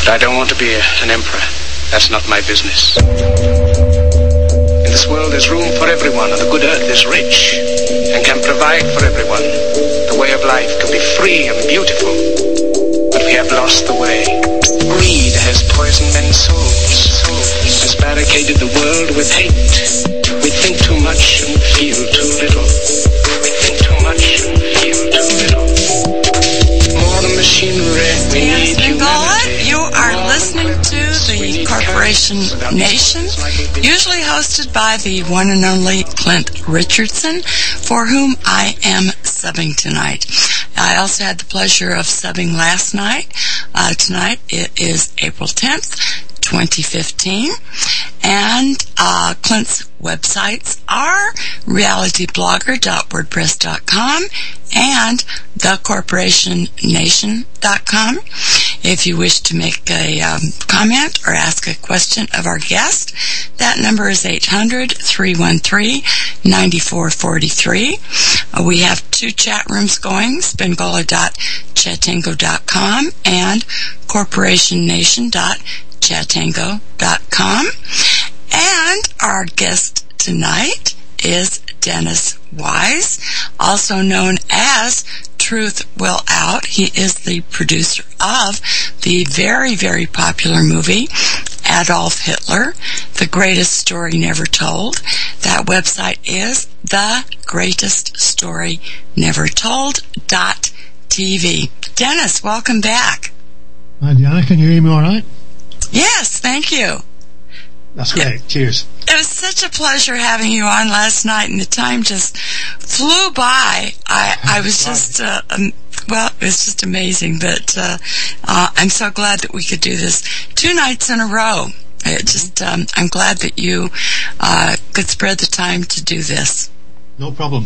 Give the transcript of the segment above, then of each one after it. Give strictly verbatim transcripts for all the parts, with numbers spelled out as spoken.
But I don't want to be a, an emperor. That's not my business. In this world there's room for everyone, and the good earth is rich and can provide for everyone. The way of life can be free and beautiful, but we have lost the way. Greed has poisoned men's souls, has barricaded the world with hate. We think too much and feel too little. We think too much and feel too little. More than machinery, we yes, need humanity. You are listening to the Corporation Nation, usually hosted by the one and only Clint Richardson, for whom I am subbing tonight. I also had the pleasure of subbing last night. Uh, tonight it is April tenth, twenty fifteen, and uh, Clint's websites are reality blogger dot wordpress dot com and the corporation nation dot com. If you wish to make a um, comment or ask a question of our guest, that number is eight hundred, three one three, nine four four three. Uh, we have two chat rooms going, spengola dot chatango dot com and corporation nation dot chatango dot com. And our guest tonight is Dennis Wise, also known as Truth Will Out. He is the producer of the very, very popular movie Adolf Hitler, The Greatest Story Never Told. That website is the greatest story never told dot t v. Dennis, welcome back. Hi, Diana. Can you hear me all right? Yes, thank you. That's great. It, Cheers. It was such a pleasure having you on last night, and the time just flew by. I, I was just, uh, um, well, it was just amazing, but uh, uh, I'm so glad that we could do this two nights in a row. It just, um, I'm glad that you uh, could spread the time to do this. No problem.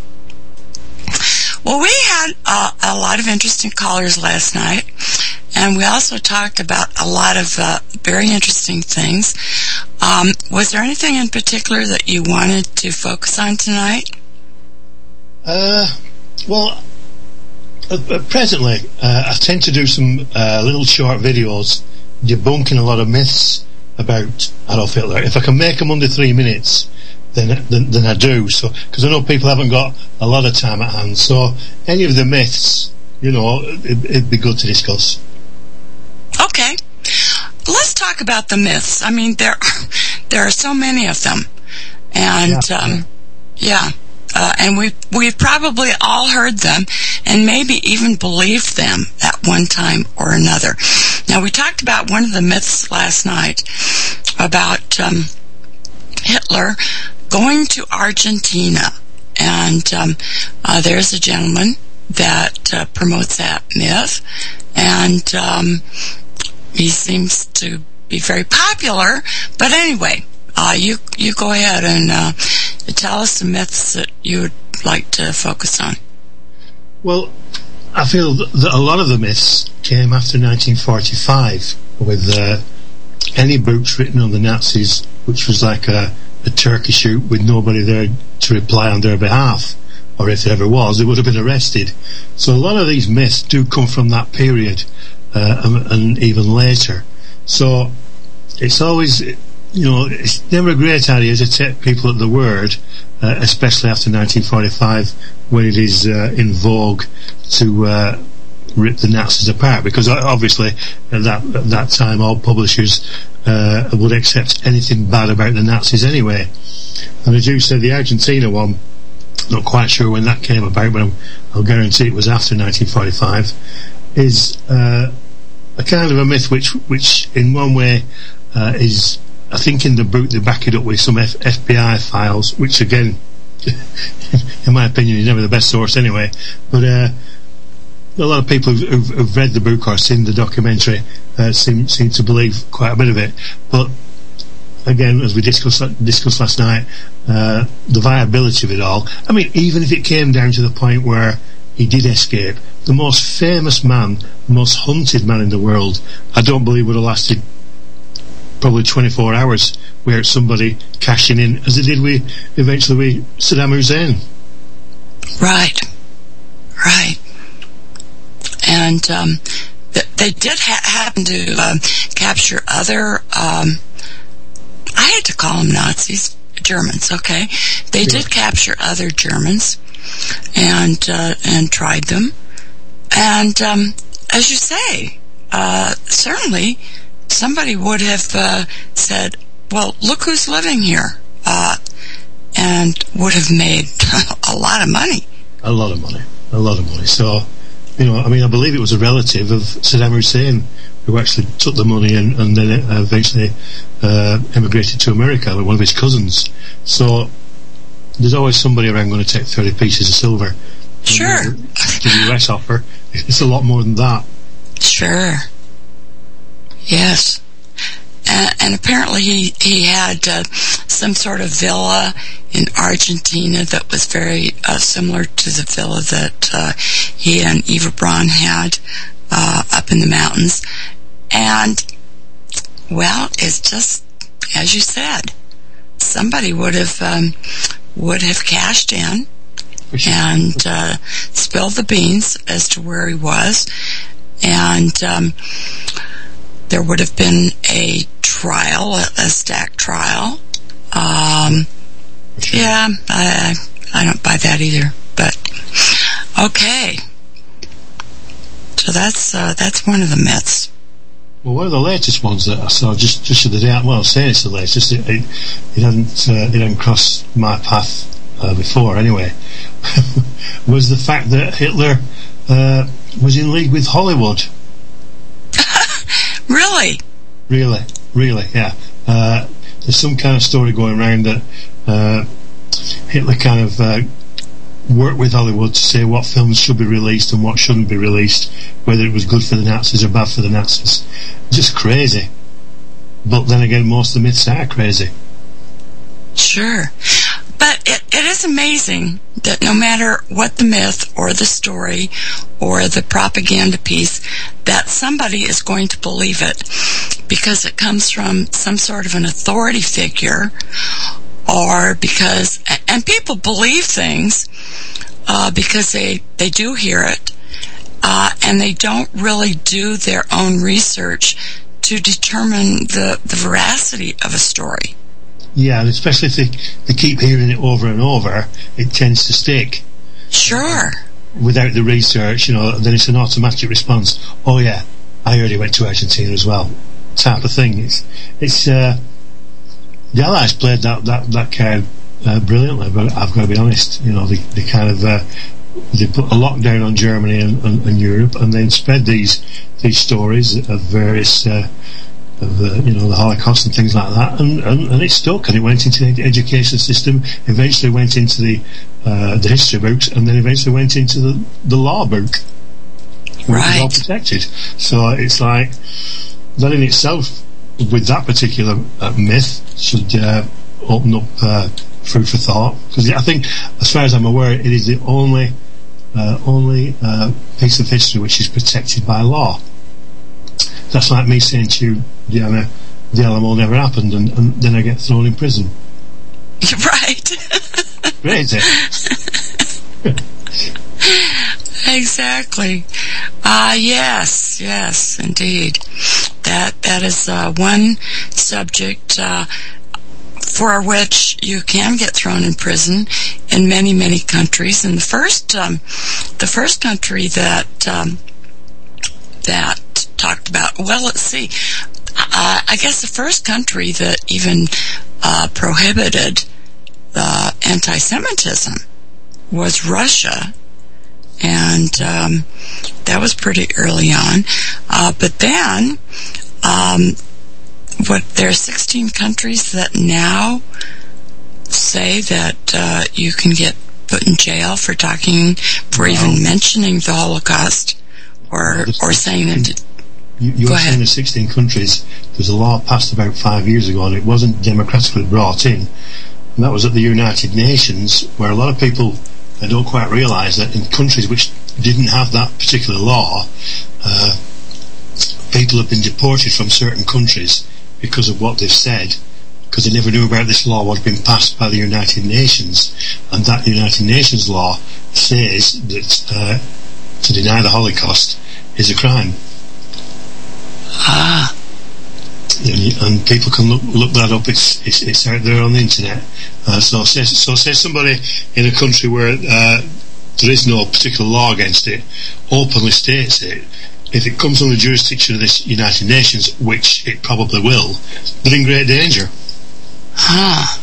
Well, we had uh, a lot of interesting callers last night, and we also talked about a lot of uh, very interesting things. Um, was there anything in particular that you wanted to focus on tonight? Uh, well, uh, presently, uh, I tend to do some uh, little short videos debunking a lot of myths about Adolf Hitler. If I can make them under three minutes, then then, then I do. So, because I know people haven't got a lot of time at hand. So, any of the myths, you know, it, it'd be good to discuss. Okay, let's talk about the myths. I mean, there there are so many of them, and yeah, um, yeah, uh, and we we've probably all heard them, and maybe even believed them at one time or another. Now, we talked about one of the myths last night about um, Hitler going to Argentina, and um, uh, there's a gentleman that uh, promotes that myth, and um, he seems to be very popular. But anyway, uh, you you go ahead and uh, tell us the myths that you would like to focus on. Well, I feel that a lot of the myths came after nineteen forty-five, with uh, any books written on the Nazis, which was like a, a turkey shoot with nobody there to reply on their behalf, or if there ever was, they would have been arrested. So a lot of these myths do come from that period, uh, and, and even later. So it's always, you know, it's never a great idea to take people at the word, uh, especially after nineteen forty-five, when it is uh, in vogue to uh, rip the Nazis apart, because obviously at that, at that time all publishers uh, would accept anything bad about the Nazis anyway. And as you said, the Argentina one, not quite sure when that came about, but I'll, I'll guarantee it was after nineteen forty-five, is uh, a kind of a myth which, which in one way uh, is, I think in the book they back it up with some F- FBI files, which again, in my opinion, is never the best source anyway. But uh, a lot of people who've, who've read the book or seen the documentary uh, seem seem to believe quite a bit of it. But again, as we discussed discussed last night, uh, the viability of it all. I mean, even if it came down to the point where he did escape, the most famous man, the most hunted man in the world, I don't believe would have lasted probably twenty-four hours without somebody cashing in, as they did with eventually with Saddam Hussein. Right, right. And um, they did ha- happen to um, capture other, um, I hate to call them Nazis, Germans, okay? They Yeah. did capture other Germans and uh, and tried them. And um, as you say, uh, certainly somebody would have uh, said, well, look who's living here, uh, and would have made a lot of money. A lot of money. A lot of money. So, you know, I mean, I believe it was a relative of Saddam Hussein who actually took the money and, and then eventually uh, emigrated to America with one of his cousins. So there's always somebody around going to take thirty pieces of silver. Sure. The U S offer, it's a lot more than that. Sure. Yes. And, and apparently he, he had uh, some sort of villa in Argentina that was very uh, similar to the villa that uh, he and Eva Braun had uh, up in the mountains. And, well, it's just, as you said, somebody would have um, would have cashed in and uh, spilled the beans as to where he was. And um, there would have been a trial, a, a stack trial. Um, Sure. Yeah, I, I don't buy that either. But okay, so that's uh, that's one of the myths. Well, one of the latest ones that I saw just just the other day, well, I'm saying it's the latest, it, it, it hadn't uh, it hadn't crossed my path uh, before anyway, was the fact that Hitler uh, was in league with Hollywood. Really? Really, really, yeah. Uh, there's some kind of story going around that uh, Hitler kind of uh, worked with Hollywood to say what films should be released and what shouldn't be released, whether it was good for the Nazis or bad for the Nazis. Just crazy. But then again, most of the myths are crazy. Sure. But it, it is amazing that no matter what the myth or the story or the propaganda piece, that somebody is going to believe it because it comes from some sort of an authority figure, or because, and people believe things uh, because they, they do hear it, uh, and they don't really do their own research to determine the, the veracity of a story. Yeah, and especially if they, they keep hearing it over and over, it tends to stick. Sure. Without the research, you know, then it's an automatic response. Oh yeah, I heard he went to Argentina as well. Type of thing. It's, it's, uh, the Allies played that, that, that card uh, brilliantly, but I've got to be honest, you know, they, they kind of, uh, they put a lockdown on Germany and, and, and Europe, and then spread these, these stories of various, uh, of the, you know, the Holocaust and things like that, and, and, and it stuck, and it went into the education system, eventually went into the uh, the history books, and then eventually went into the, the law book, where right. it was all protected. So it's like, that in itself, with that particular uh, myth, should uh, open up uh, food for thought, because I think, as far as I'm aware, it is the only uh, only uh, piece of history which is protected by law. That's like me saying to you, Diana, the Alamo never happened, and, and then I get thrown in prison. Right. Crazy. Exactly. Ah, uh, yes, yes, indeed. That that is uh, one subject uh, for which you can get thrown in prison in many, many countries. And the first, um, the first country that um, that talked about, well, let's see, uh, I guess the first country that even uh, prohibited uh, anti-Semitism was Russia, and um, that was pretty early on. Uh, but then, um, what there are sixteen countries that now say that uh, you can get put in jail for talking, for wow. even mentioning the Holocaust, or well, or saying that. You, you were saying the sixteen countries. There's a law passed about five years ago, and it wasn't democratically brought in. And that was at the United Nations, where a lot of people uh, don't quite realise that in countries which didn't have that particular law, uh, people have been deported from certain countries because of what they've said, because they never knew about this law what had been passed by the United Nations. And that United Nations law says that uh, to deny the Holocaust is a crime. and people can look, look that up. It's, it's it's out there on the internet. Uh, so say so say somebody in a country where uh, there is no particular law against it openly states it. If it comes under the jurisdiction of this United Nations, which it probably will, they're in great danger. Huh.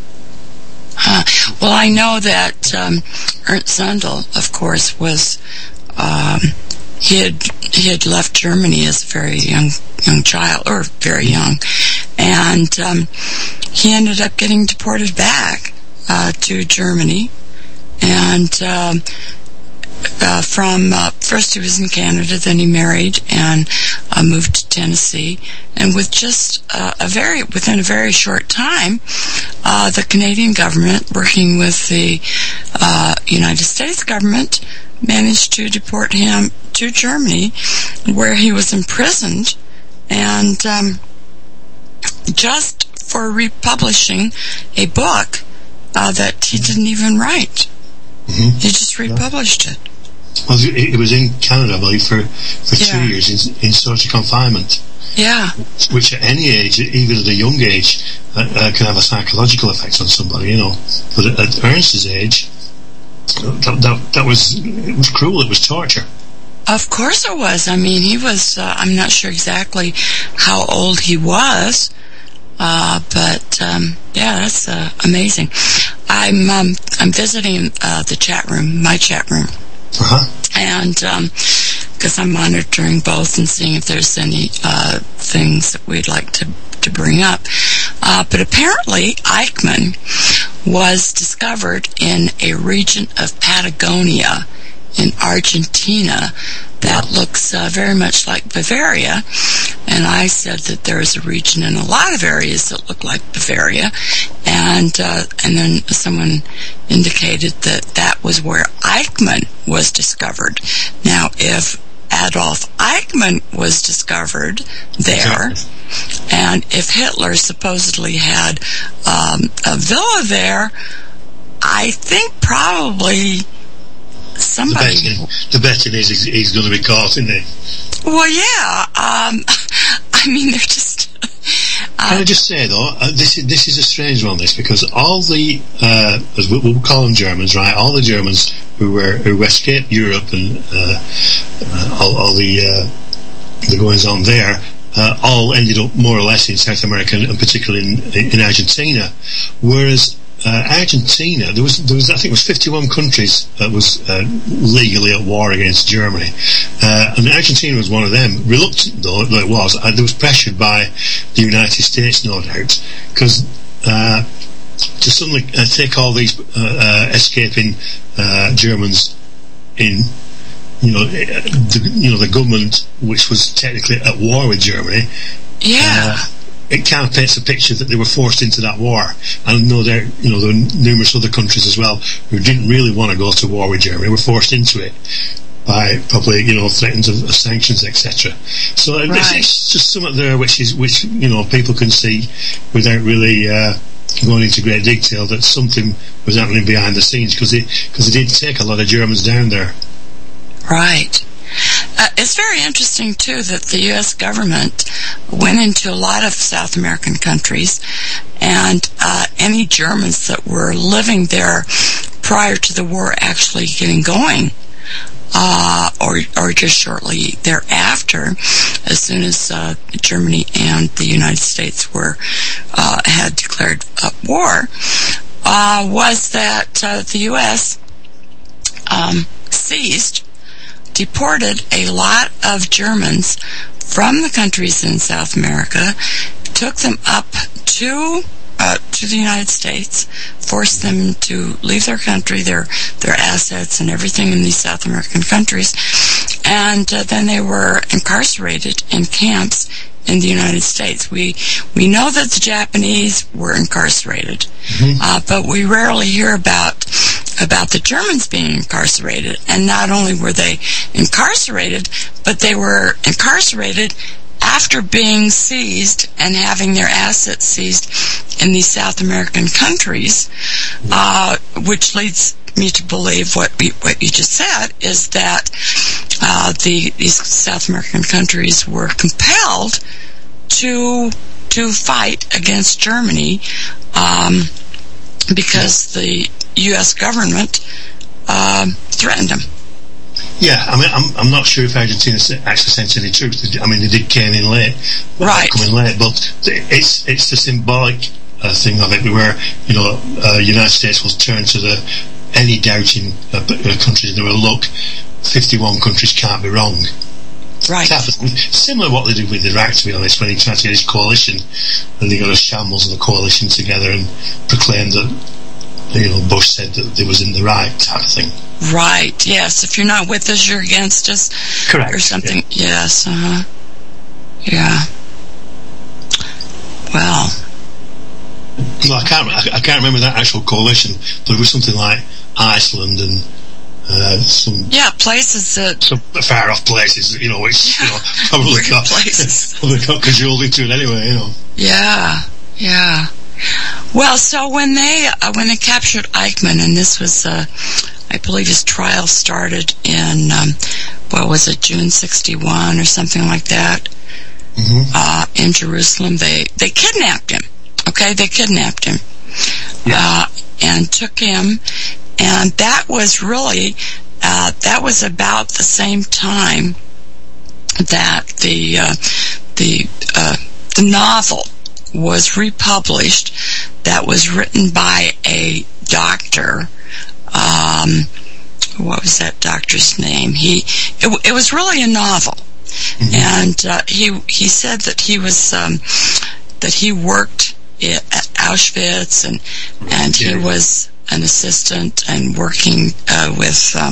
Huh. Well, I know that um, Ernst Zundel, of course, was um, he had he had left Germany as a very young young child, or very young, and um, he ended up getting deported back uh, to Germany, and um, uh, from uh, first he was in Canada, then he married and uh, moved to Tennessee, and with just uh, a very within a very short time, uh, the Canadian government, working with the uh, United States government, managed to deport him to Germany, where he was imprisoned, and um, just for republishing a book uh, that he didn't even write. Mm-hmm. He just republished it. Well, it was in Canada, I believe, for, for yeah. two years in, in solitary confinement. Yeah. Which at any age, even at a young age, uh, uh, can have a psychological effect on somebody, you know. But at, at Ernst's age, that, that, that was, it was cruel, it was torture. Of course it was. I mean, he was, uh, I'm not sure exactly how old he was, uh, but, um, yeah, that's uh, amazing. I'm, um, I'm visiting uh, the chat room, my chat room. Uh-huh. And, um, because I'm monitoring both and seeing if there's any, uh, things that we'd like to, to bring up. Uh, but apparently Eichmann was discovered in a region of Patagonia in Argentina that looks uh, very much like Bavaria, and I said that there is a region in a lot of areas that look like Bavaria, and uh, and then someone indicated that that was where Eichmann was discovered. Now, if Adolf Eichmann was discovered there, and if Hitler supposedly had um, a villa there, I think probably somebody... The betting, the betting is he's, he's going to be caught, isn't he? Well, yeah. Um, I mean, they're just... Uh, Can I just say, though, uh, this, is, this is a strange one, this, because all the, uh, as we, we'll call them Germans, right, all the Germans who were who escaped Europe and uh, uh, all, all the, uh, the goings on there, uh, all ended up more or less in South America, and particularly in, in Argentina, whereas Uh, Argentina, there was, there was, I think it was fifty-one countries that was uh, legally at war against Germany, uh, and Argentina was one of them. Reluctant though, though it was, uh, there was pressured by the United States, no doubt, because uh, to suddenly uh, take all these uh, uh, escaping uh, Germans in, you know, the, you know, the government which was technically at war with Germany. Yeah. Uh, It kind of paints a picture that they were forced into that war. And no doubt, you know, there were numerous other countries as well who didn't really want to go to war with Germany, were forced into it by probably, you know, threats of, of sanctions, et cetera. So right. it's, it's just something there which is, which, you know, people can see without really uh, going into great detail that something was happening behind the scenes, because it, because it did take a lot of Germans down there. Right. Uh, it's very interesting, too, that the U S government went into a lot of South American countries, and uh, any Germans that were living there prior to the war actually getting going, uh, or or just shortly thereafter, as soon as uh, Germany and the United States were uh, had declared uh, war, uh, was that uh, the U S um, seized, deported a lot of Germans from the countries in South America, took them up to uh, to the United States, forced them to leave their country, their their assets and everything in these South American countries, and uh, then they were incarcerated in camps in the United States. We we know that the Japanese were incarcerated, mm-hmm. uh, but we rarely hear about about the Germans being incarcerated. And not only were they incarcerated, but they were incarcerated after being seized and having their assets seized in these South American countries, uh, which leads me to believe what we, what you just said is that uh, the these South American countries were compelled to to fight against Germany um, because the U S government uh, threatened him. Yeah, I mean, I'm, I'm not sure if Argentina actually sent any troops. I mean, they did came in late, right? Come in late, but it's it's the symbolic uh, thing of it, where you know, uh, United States will turn to the any doubting uh, countries. They will look. fifty-one countries can't be wrong. Right. Similar to what they did with Iraq, to be honest, when he tried to get his coalition, and they got a shambles of the coalition together and proclaimed that, you know, Bush said that they was in the right type of thing. Right, yes. If you're not with us, you're against us. Correct. Or something. Yeah. Yes, uh-huh. Yeah. Well. Well, I can't, I, I can't remember that actual coalition, but it was something like Iceland and Uh, some yeah, places that some far off places, you know, which yeah, you know probably got places. probably got cajoled into it anyway, you know. Yeah, yeah. Well, so when they uh, when they captured Eichmann, and this was, uh, I believe, his trial started in um, what was it, June sixty-one or something like that, mm-hmm. uh, in Jerusalem. They they kidnapped him. Okay, they kidnapped him, yeah. uh, and took him. And that was really, uh, that was about the same time that the, uh, the, uh, the novel was republished that was written by a doctor. Um, what was that doctor's name? He, it, it was really a novel. Mm-hmm. And, uh, he, he said that he was, um, that he worked at Auschwitz and, and he was an assistant and working uh, with um,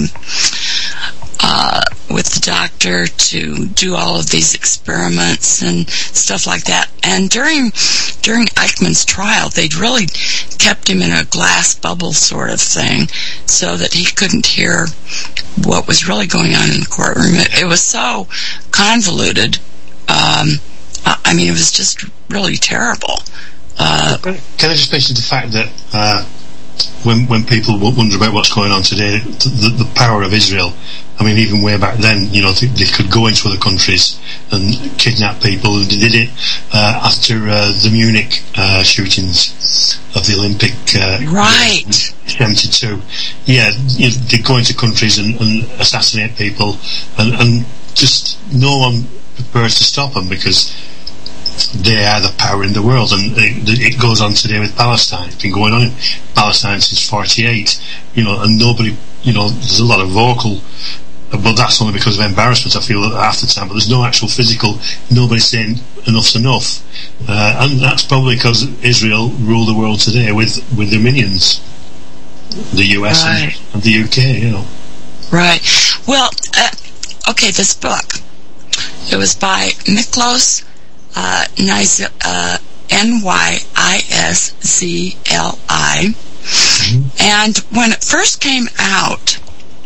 uh, with the doctor to do all of these experiments and stuff like that. And during during Eichmann's trial, they'd really kept him in a glass bubble sort of thing, so that he couldn't hear what was really going on in the courtroom. It, it was so convoluted. Um, I mean, it was just really terrible. Uh, Can I just mention the fact that uh, when when people wonder about what's going on today, the, the power of Israel, I mean, even way back then, you know, they, they could go into other countries and kidnap people, and they did it uh, after uh, the Munich uh, shootings of the Olympic uh, right seventy-two. Yeah, you know, they go into countries and, and assassinate people, and, and just no one prepares to stop them, because they are the power in the world. And it, it goes on today with Palestine. It's been going on in Palestine since forty-eight, you know, and nobody, you know, there's a lot of vocal, but that's only because of embarrassment, I feel, half the time. But there's no actual physical, nobody saying enough's enough. Uh, and that's probably because Israel rule the world today with, with their minions, the U S right. and, and the U K, you know. Right. Well, uh, okay, this book, it was by Miklos Uh, nice, uh, N Y I S Z L I. Mm-hmm. And when it first came out,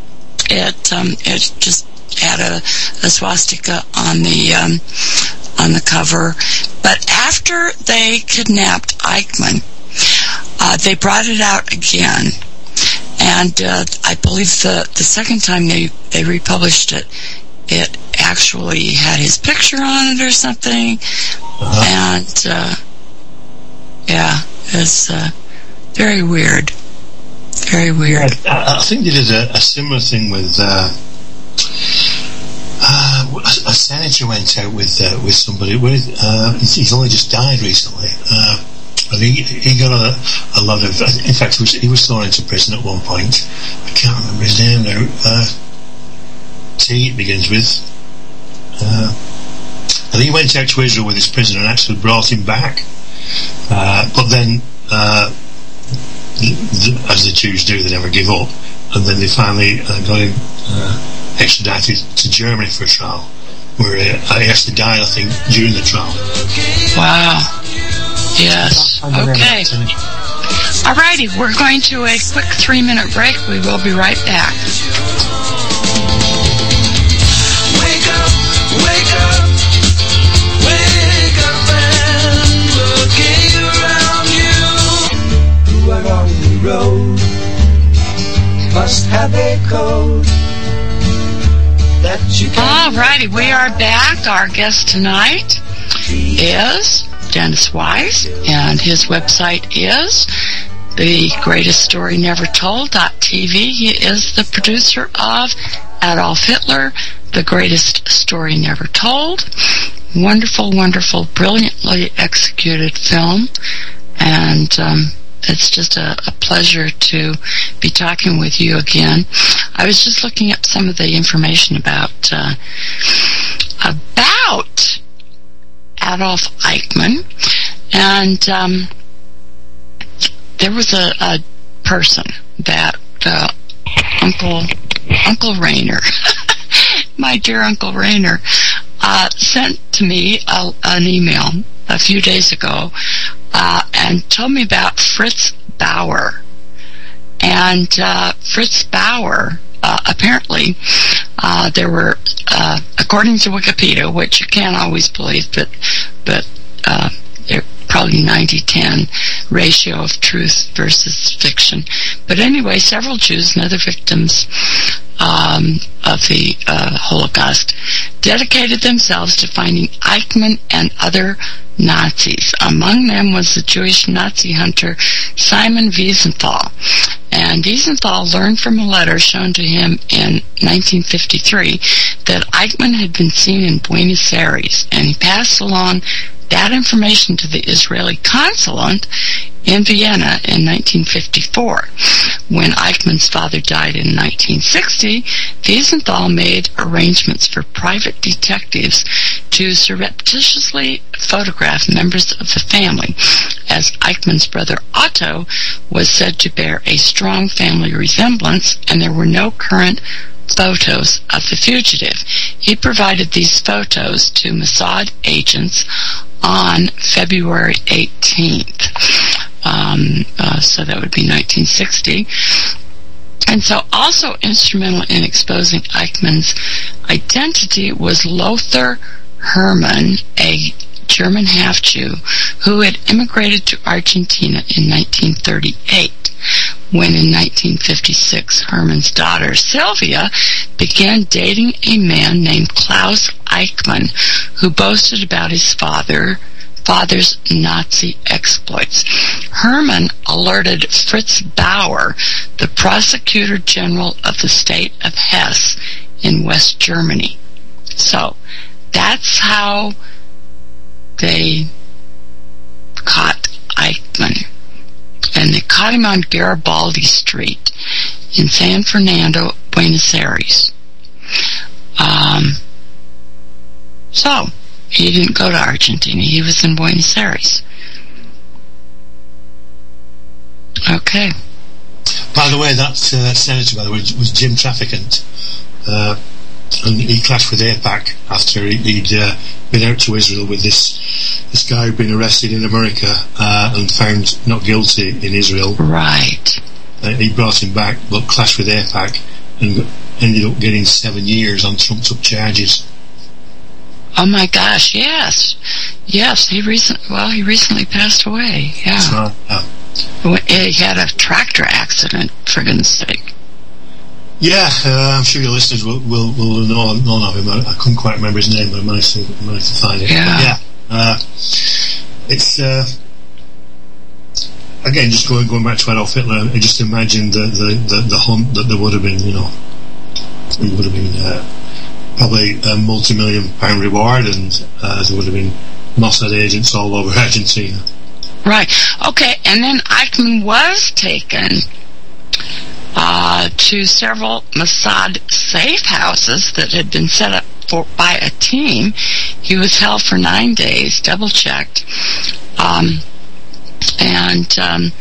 it um, it just had a, a swastika on the um, on the cover. But after they kidnapped Eichmann, uh, they brought it out again. And uh, I believe the, the second time they, they republished it, it actually had his picture on it or something. Uh-huh. And, uh, yeah, it's uh, very weird. Very weird. I, I think they did a, a similar thing with, uh, uh, a, a senator went out with uh, with somebody. With, uh, he's only just died recently. Uh, and he, he got a, a lot of, in fact, he was, he was thrown into prison at one point. I can't remember his name now. Uh, T it begins with. Uh, and he went out to Israel with his prisoner and actually brought him back. Uh, but then, uh, the, the, as the Jews do, they never give up. And then they finally uh, got him uh, extradited to Germany for a trial, where uh, he actually died, I think, during the trial. Wow. Yes. Okay. Alrighty, we're going to a quick three-minute break. We will be right back. Wake up, wake up, wake up and look around you. Who are on the road must have a code that you can. Alrighty, we are back. Our guest tonight is Dennis Wise, and his website is the greatest story never told dot t v. He is the producer of Adolf Hitler, the greatest story never told. Wonderful, wonderful, brilliantly executed film, and um, it's just a, a pleasure to be talking with you again. I was just looking up some of the information about uh, about Adolf Eichmann, and um, there was a, a person that uh, Uncle Uncle Rayner, my dear Uncle Rayner, uh, sent to me a, an email a few days ago uh, and told me about Fritz Bauer. And uh, Fritz Bauer, uh, apparently, uh, there were, uh, according to Wikipedia, which you can't always believe, but but uh, there probably ninety ten ratio of truth versus fiction. But anyway, several Jews and other victims um, of the uh, Holocaust dedicated themselves to finding Eichmann and other Nazis. Among them was the Jewish Nazi hunter Simon Wiesenthal. And Wiesenthal learned from a letter shown to him in nineteen fifty-three that Eichmann had been seen in Buenos Aires, and he passed along that information to the Israeli consulate in Vienna in nineteen fifty-four. When Eichmann's father died in nineteen sixty, Wiesenthal made arrangements for private detectives to surreptitiously photograph members of the family, as Eichmann's brother Otto was said to bear a strong family resemblance, and there were no current photos of the fugitive. He provided these photos to Mossad agents on February eighteenth. Um, uh, so that would be nineteen sixty. And so also instrumental in exposing Eichmann's identity was Lothar Hermann, a German half-Jew who had immigrated to Argentina in nineteen thirty-eight, when in nineteen fifty-six Hermann's daughter Sylvia began dating a man named Klaus Eichmann, who boasted about his father father's Nazi exploits. Hermann alerted Fritz Bauer, the prosecutor general of the state of Hesse in West Germany. So that's how they caught Eichmann. And they caught him on Garibaldi Street in San Fernando, Buenos Aires. Um, so, he didn't go to Argentina. He was in Buenos Aires. Okay. By the way, that, uh, that senator, by the way, was Jim Traficant. Uh, and he clashed with AIPAC after he'd uh, been out to Israel with this this guy who'd been arrested in America uh, and found not guilty in Israel. Right. Uh, he brought him back, but clashed with AIPAC and ended up getting seven years on trumped-up charges. Oh my gosh! Yes, yes. He recent well, he recently passed away. Yeah. That's right. Yeah. He had a tractor accident, for goodness sake. Yeah, uh, I'm sure your listeners will will, will know, know of him. I, I couldn't quite remember his name, but I managed to, managed to find it. Yeah. But yeah. Uh, it's uh, again just going going back to Adolf Hitler. I just imagine the the, the, the hunt that there would have been. You know, it would have been uh, probably a multi-million pound reward, and uh, there would have been Mossad agents all over Argentina. Right. Okay. And then Eichmann was taken uh, to several Mossad safe houses that had been set up for by a team. He was held for nine days, double-checked, um, and um,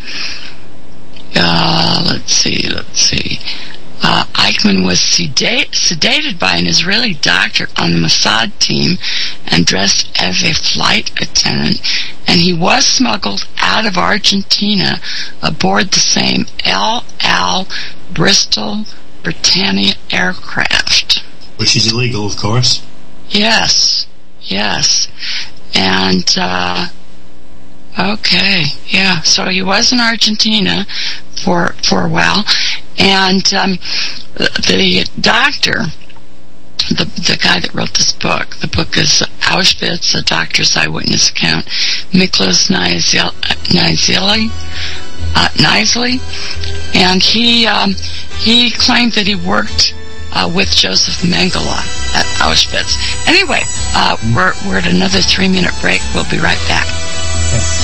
uh, let's see, let's see. Uh, Eichmann was sedate, sedated by an Israeli doctor on the Mossad team and dressed as a flight attendant, and he was smuggled out of Argentina aboard the same El Al Bristol Britannia aircraft. Which is illegal, of course. Yes, yes. And, uh, okay, yeah, so he was in Argentina for, for a while. And um, the doctor the the guy that wrote this book. The book is Auschwitz, a doctor's eyewitness account. Miklos Nizieli, uh, Nizieli, and he um, he claimed that he worked uh, with Joseph Mengele at Auschwitz. Anyway, uh, we're we're at another three minute break. We'll be right back. Yes.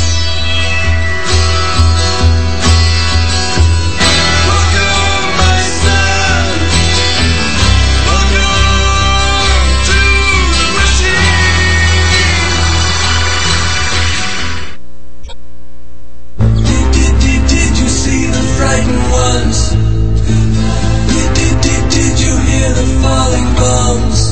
Ones. Did, did, did, did you hear the falling bombs?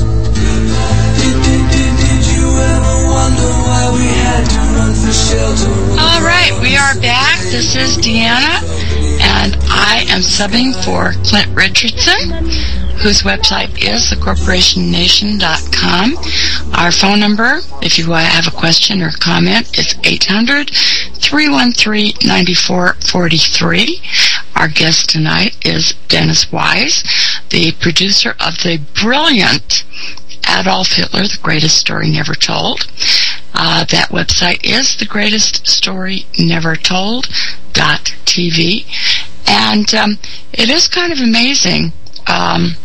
Did, did, did, did you ever wonder why we had to run for shelter? All right, we are back. This is Deanna, and I am subbing for Clint Richardson, whose website is the corporation nation dot com. Our phone number, if you have a question or comment, is eight hundred, three one three, nine four four three. Our guest tonight is Dennis Wise, the producer of the brilliant Adolf Hitler, The Greatest Story Never Told. Uh, that website is the greatest story never told dot t v. And um, it is kind of amazing um,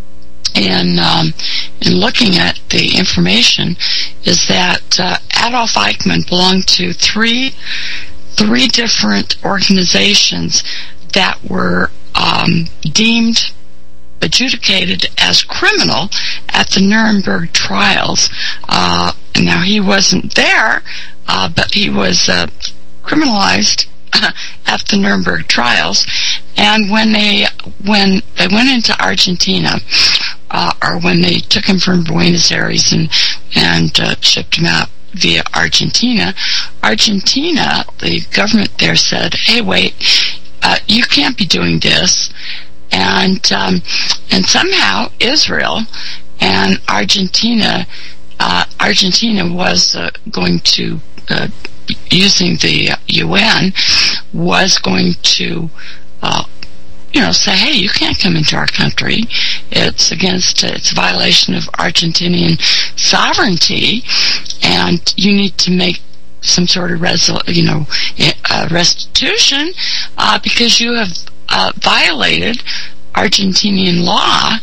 in, um, in looking at the information is that uh, Adolf Eichmann belonged to three three different organizations that were um, deemed adjudicated as criminal at the Nuremberg trials. Uh, now he wasn't there, uh, but he was uh, criminalized at the Nuremberg trials. And when they when they went into Argentina, uh, or when they took him from Buenos Aires and and uh, shipped him out via Argentina, Argentina, the government there said, "Hey, wait, uh, you can't be doing this." And um, and somehow Israel and Argentina, uh, Argentina was uh, going to, uh, using the U N, was going to, uh, you know, say, "Hey, you can't come into our country. It's against, uh, it's a violation of Argentinian sovereignty, and you need to make some sort of resol- you know, uh, restitution uh, because you have uh, violated Argentinian law."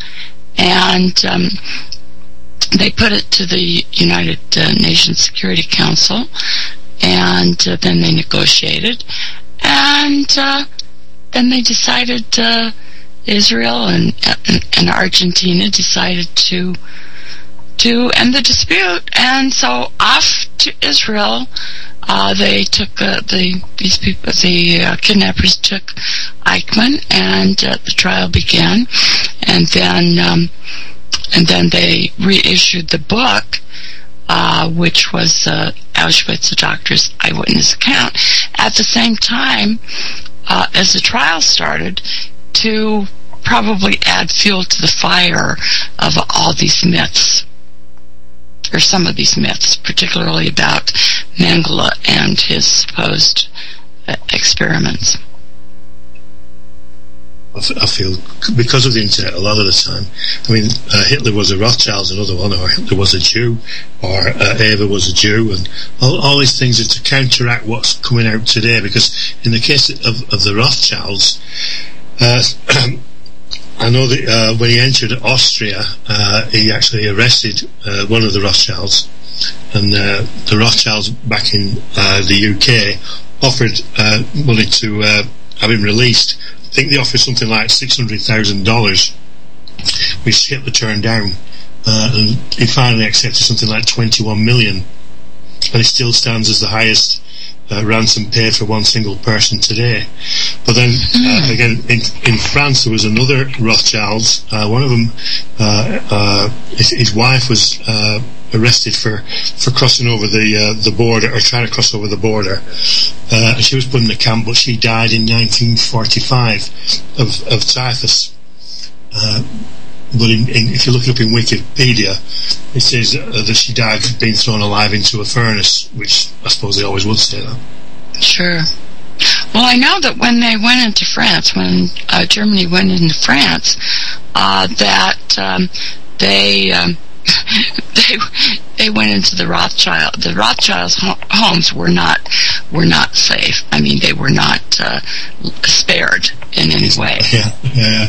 And um, they put it to the United uh, Nations Security Council, and uh, then they negotiated, and uh, then they decided, uh, Israel and, and and Argentina decided to to end the dispute, and so off to Israel. Uh, they took uh, the these people, the uh, kidnappers took Eichmann, and uh, the trial began, and then um, and then they reissued the book, uh, which was uh, Auschwitz: A Doctor's Eyewitness Account. At the same time uh, as the trial started, to probably add fuel to the fire of all these myths, or some of these myths, particularly about Mengele and his supposed uh, experiments. I feel, because of the internet, a lot of the time, I mean, uh, Hitler was a Rothschild, another one, or Hitler was a Jew, or uh, Eva was a Jew, and all, all these things are to counteract what's coming out today, because in the case of, of the Rothschilds, uh, I know that uh, when he entered Austria, uh, he actually arrested uh, one of the Rothschilds, and uh, the Rothschilds back in uh, the U K offered uh, money to uh, have him released. I think they offered something like six hundred thousand dollars, which Hitler turned down, uh, and he finally accepted something like twenty-one million dollars, and it still stands as the highest Uh, ransom paid for one single person today. But then uh, again, in, in France there was another Rothschilds. Uh, one of them, uh, uh, his, his wife was uh, arrested for, for crossing over the uh, the border, or trying to cross over the border. Uh, she was put in a camp, but she died in nineteen forty-five of, of typhus. Uh, But in, in, if you look it up in Wikipedia, it says uh, that she died being thrown alive into a furnace, which I suppose they always would say that. Sure. Well, I know that when they went into France, when uh, Germany went into France, uh, that um, they um, they they went into the Rothschild. The Rothschilds' homes were not were not safe. I mean, they were not uh, spared in any way. Yeah, yeah.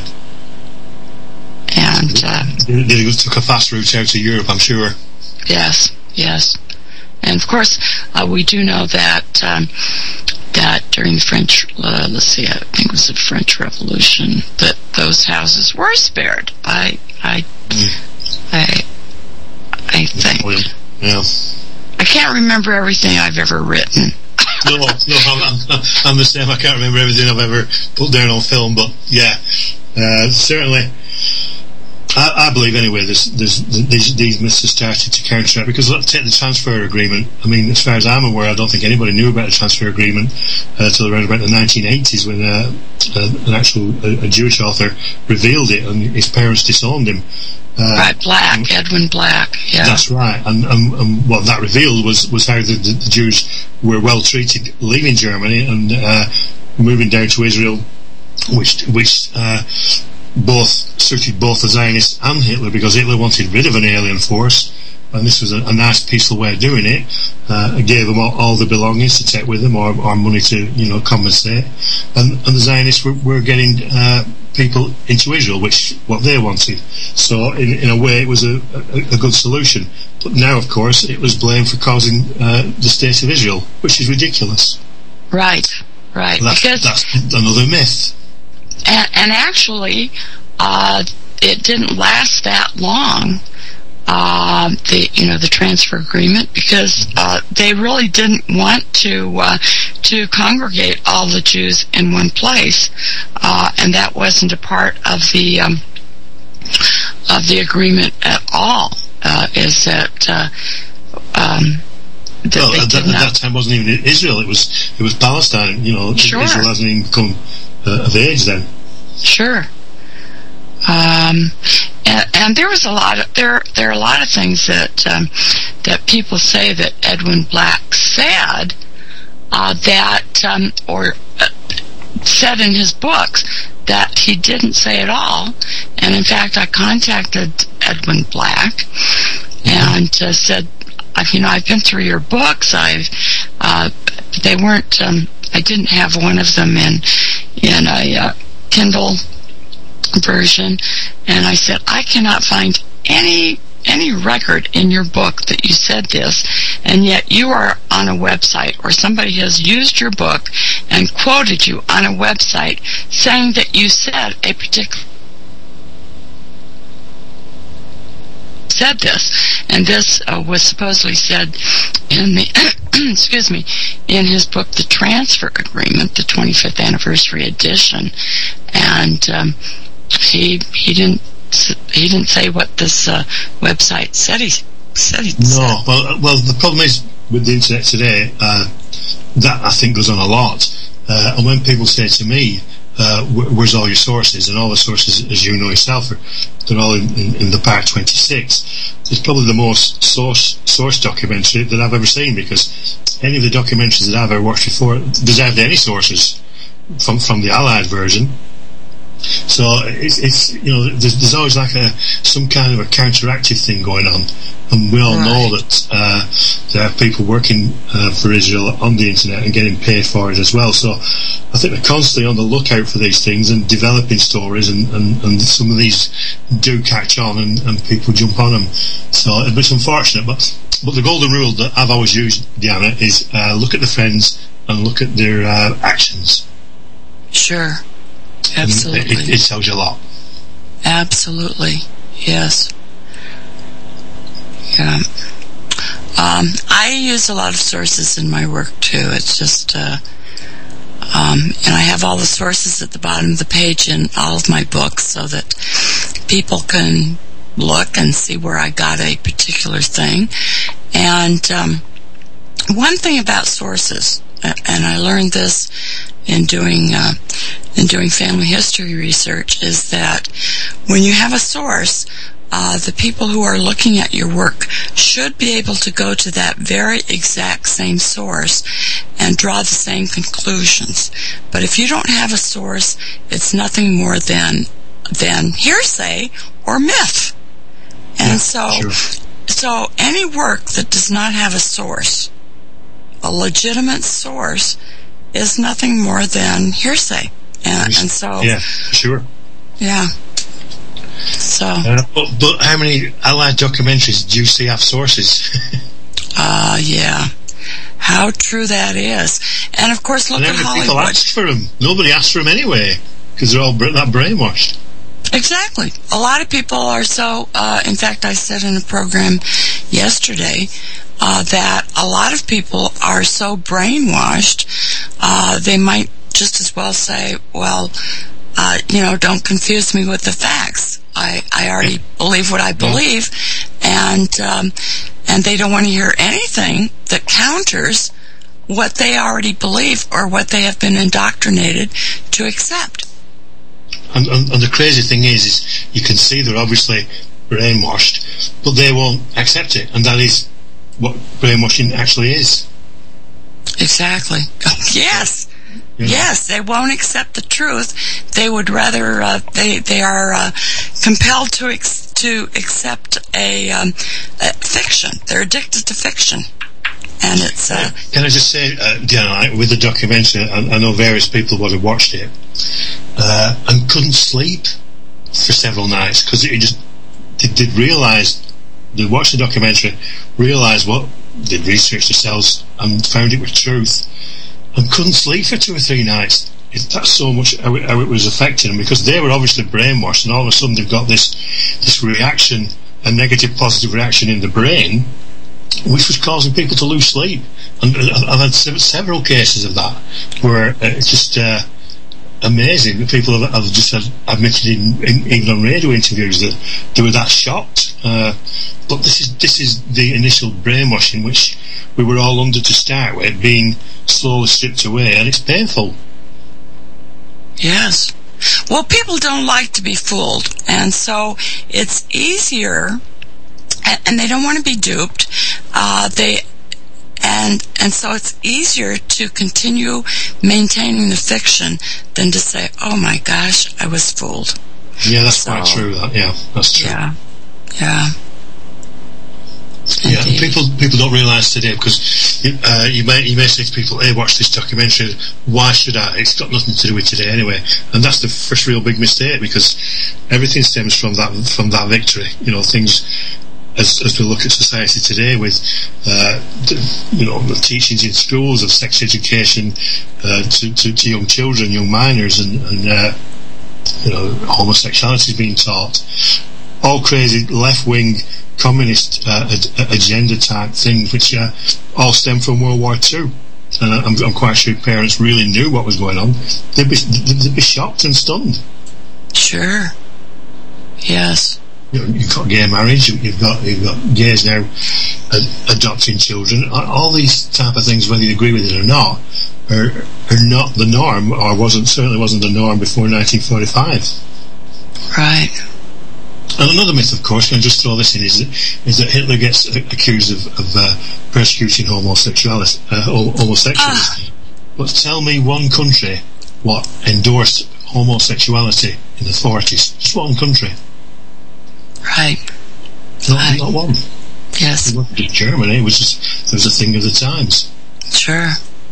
And uh, they, they took a fast route out to Europe, I'm sure. Yes, yes. And of course, uh, we do know that um, that during the French, uh, let's see, I think it was the French Revolution, that those houses were spared. I, I, mm. I, I think. Yeah. I can't remember everything I've ever written. no, no, I'm, I'm, I'm the same. I can't remember everything I've ever put down on film, but yeah, uh, certainly. I, I believe anyway there's, there's, these, these myths have started to counteract, because let's take the transfer agreement. I mean, as far as I'm aware, I don't think anybody knew about the transfer agreement uh, till around about the nineteen eighties, when uh, uh, an actual a, a Jewish author revealed it, and his parents disowned him. Uh, right, Black, and, Edwin Black, yeah. That's right, and, and, and what that revealed was, was how the, the, the Jews were well treated leaving Germany and uh, moving down to Israel, which which uh, both suited both the Zionists and Hitler, because Hitler wanted rid of an alien force, and this was a, a nice, peaceful way of doing it. Uh, it gave them all, all the belongings to take with them, or, or money to, you know, compensate. And, and the Zionists were, were getting uh, people into Israel, which what they wanted. So, in, in a way, it was a, a, a good solution. But now, of course, it was blamed for causing uh, the State of Israel, which is ridiculous. Right, right. That's, because that's another myth. And, and actually, uh, it didn't last that long. Uh, the you know the transfer agreement, because uh, they really didn't want to uh, to congregate all the Jews in one place, uh, and that wasn't a part of the um, of the agreement at all. Uh, is that uh, um, that well, they at, did that, not. at that time wasn't even Israel; it was it was Palestine. You know, Sure. Israel hasn't even become uh, of age then. Sure. Um, and, and there was a lot of there. There are a lot of things that um, that people say that Edwin Black said uh, that um, or uh, said in his books that he didn't say at all. And in fact, I contacted Edwin Black and uh, said, you know, I've been through your books. I've uh, they weren't. Um, I didn't have one of them in in a uh, Kindle version, and I said, I cannot find any any record in your book that you said this, and yet you are on a website, or somebody has used your book and quoted you on a website saying that you said a particular said this, and this uh, was supposedly said in the excuse me in his book, The Transfer Agreement, the twenty-fifth anniversary edition, and um, he he didn't he didn't say what this uh, website said he said he no said. well well the problem is with the internet today, uh, that I think goes on a lot, uh, and when people say to me, Uh, where's all your sources? And all the sources, as you know yourself, are, they're all in, in, in the Park twenty-six. It's probably the most source source documentary that I've ever seen, because any of the documentaries that I've ever watched before deserved any sources from from the Allied version. So it's, it's you know there's, there's always like a some kind of a counteractive thing going on, and we all right. know that uh, there are people working uh, for Israel on the internet and getting paid for it as well. So I think they're constantly on the lookout for these things and developing stories, and, and, and some of these do catch on, and, and people jump on them. So it's unfortunate, but but the golden rule that I've always used, Diana, is uh, look at the friends and look at their uh, actions. Sure. Absolutely. It, it tells you a lot. Absolutely. Yes. Yeah. Um, I use a lot of sources in my work too. It's just, uh, um, and I have all the sources at the bottom of the page in all of my books, so that people can look and see where I got a particular thing. And um, one thing about sources, and I learned this in doing uh, in doing family history research, is that when you have a source, uh, the people who are looking at your work should be able to go to that very exact same source and draw the same conclusions. But if you don't have a source, it's nothing more than than hearsay or myth. And Yeah, so, sure. so any work that does not have a source, a legitimate source, is nothing more than hearsay. And, and so, Yeah, sure. yeah. So, Uh, but, but how many Allied documentaries do you see have sources? uh, yeah. How true that is. And of course, look And at how many people Hollywood. asked for them? Nobody asked for them anyway, because they're all br- that brainwashed. Exactly. A lot of people are so, uh, in fact, I said in a program yesterday, uh, that a lot of people are so brainwashed, uh, they might just as well say, well, uh, you know, don't confuse me with the facts. I, I already believe what I believe, and, um, and they don't want to hear anything that counters what they already believe or what they have been indoctrinated to accept. And, and, and the crazy thing is, is you can see they're obviously brainwashed, but they won't accept it, and that is what brainwashing actually is. Exactly. Yes. You know? Yes, they won't accept the truth. They would rather, uh, they, they are uh, compelled to ex- to accept a, um, a fiction. They're addicted to fiction. And it's... Uh, Can I just say, uh, Diana, with the documentary, I, I know various people would have watched it, uh, and couldn't sleep for several nights, because it just did, did realise, they watched the documentary, realised what, did research themselves, and found it was truth, and couldn't sleep for two or three nights. It, that's so much how it, how it was affecting them, because they were obviously brainwashed, and all of a sudden they've got this this reaction, a negative positive reaction in the brain, which was causing people to lose sleep. And I've had several cases of that, where it's just uh, amazing. People have, have just had, admitted, in, in, even on radio interviews, that they were that shocked. Uh, but this is this is the initial brainwashing, which we were all under to start with, being slowly stripped away, and it's painful. yes. Well, people don't like to be fooled, and so it's easier, and, and they don't want to be duped. Uh, they and and so it's easier to continue maintaining the fiction than to say, "Oh my gosh, I was fooled." Yeah, that's So, quite true. That yeah, that's true. Yeah, yeah. Yeah, Indeed. people people don't realise today, because uh, you may you may say to people, "Hey, watch this documentary. Why should I? It's got nothing to do with today anyway." And that's the first real big mistake, because everything stems from that from that victory. You know, things as as we look at society today, with uh, the, you know, the teachings in schools of sex education uh, to, to to young children, young minors, and, and uh, you know, homosexuality is being taught. All crazy left-wing communist uh, ad- agenda type things, which uh, all stem from World War Two. And I'm, I'm quite sure parents really knew what was going on. They'd be, they'd be shocked and stunned. Sure. Yes. You know, you've got gay marriage, you've got you've got gays now ad- adopting children. All these type of things, whether you agree with it or not, are are not the norm, or wasn't certainly wasn't the norm before nineteen forty-five. Right. And another myth, of course, can I just throw this in, is that, is that Hitler gets accused of, of uh, persecuting homosexuality, uh, homosexuals. Ah. But tell me one country what endorsed homosexuality in the forties. Just one country. Right. Not, Right. not one. Yes. It wasn't just Germany, it was just, it was a thing of the times. Sure.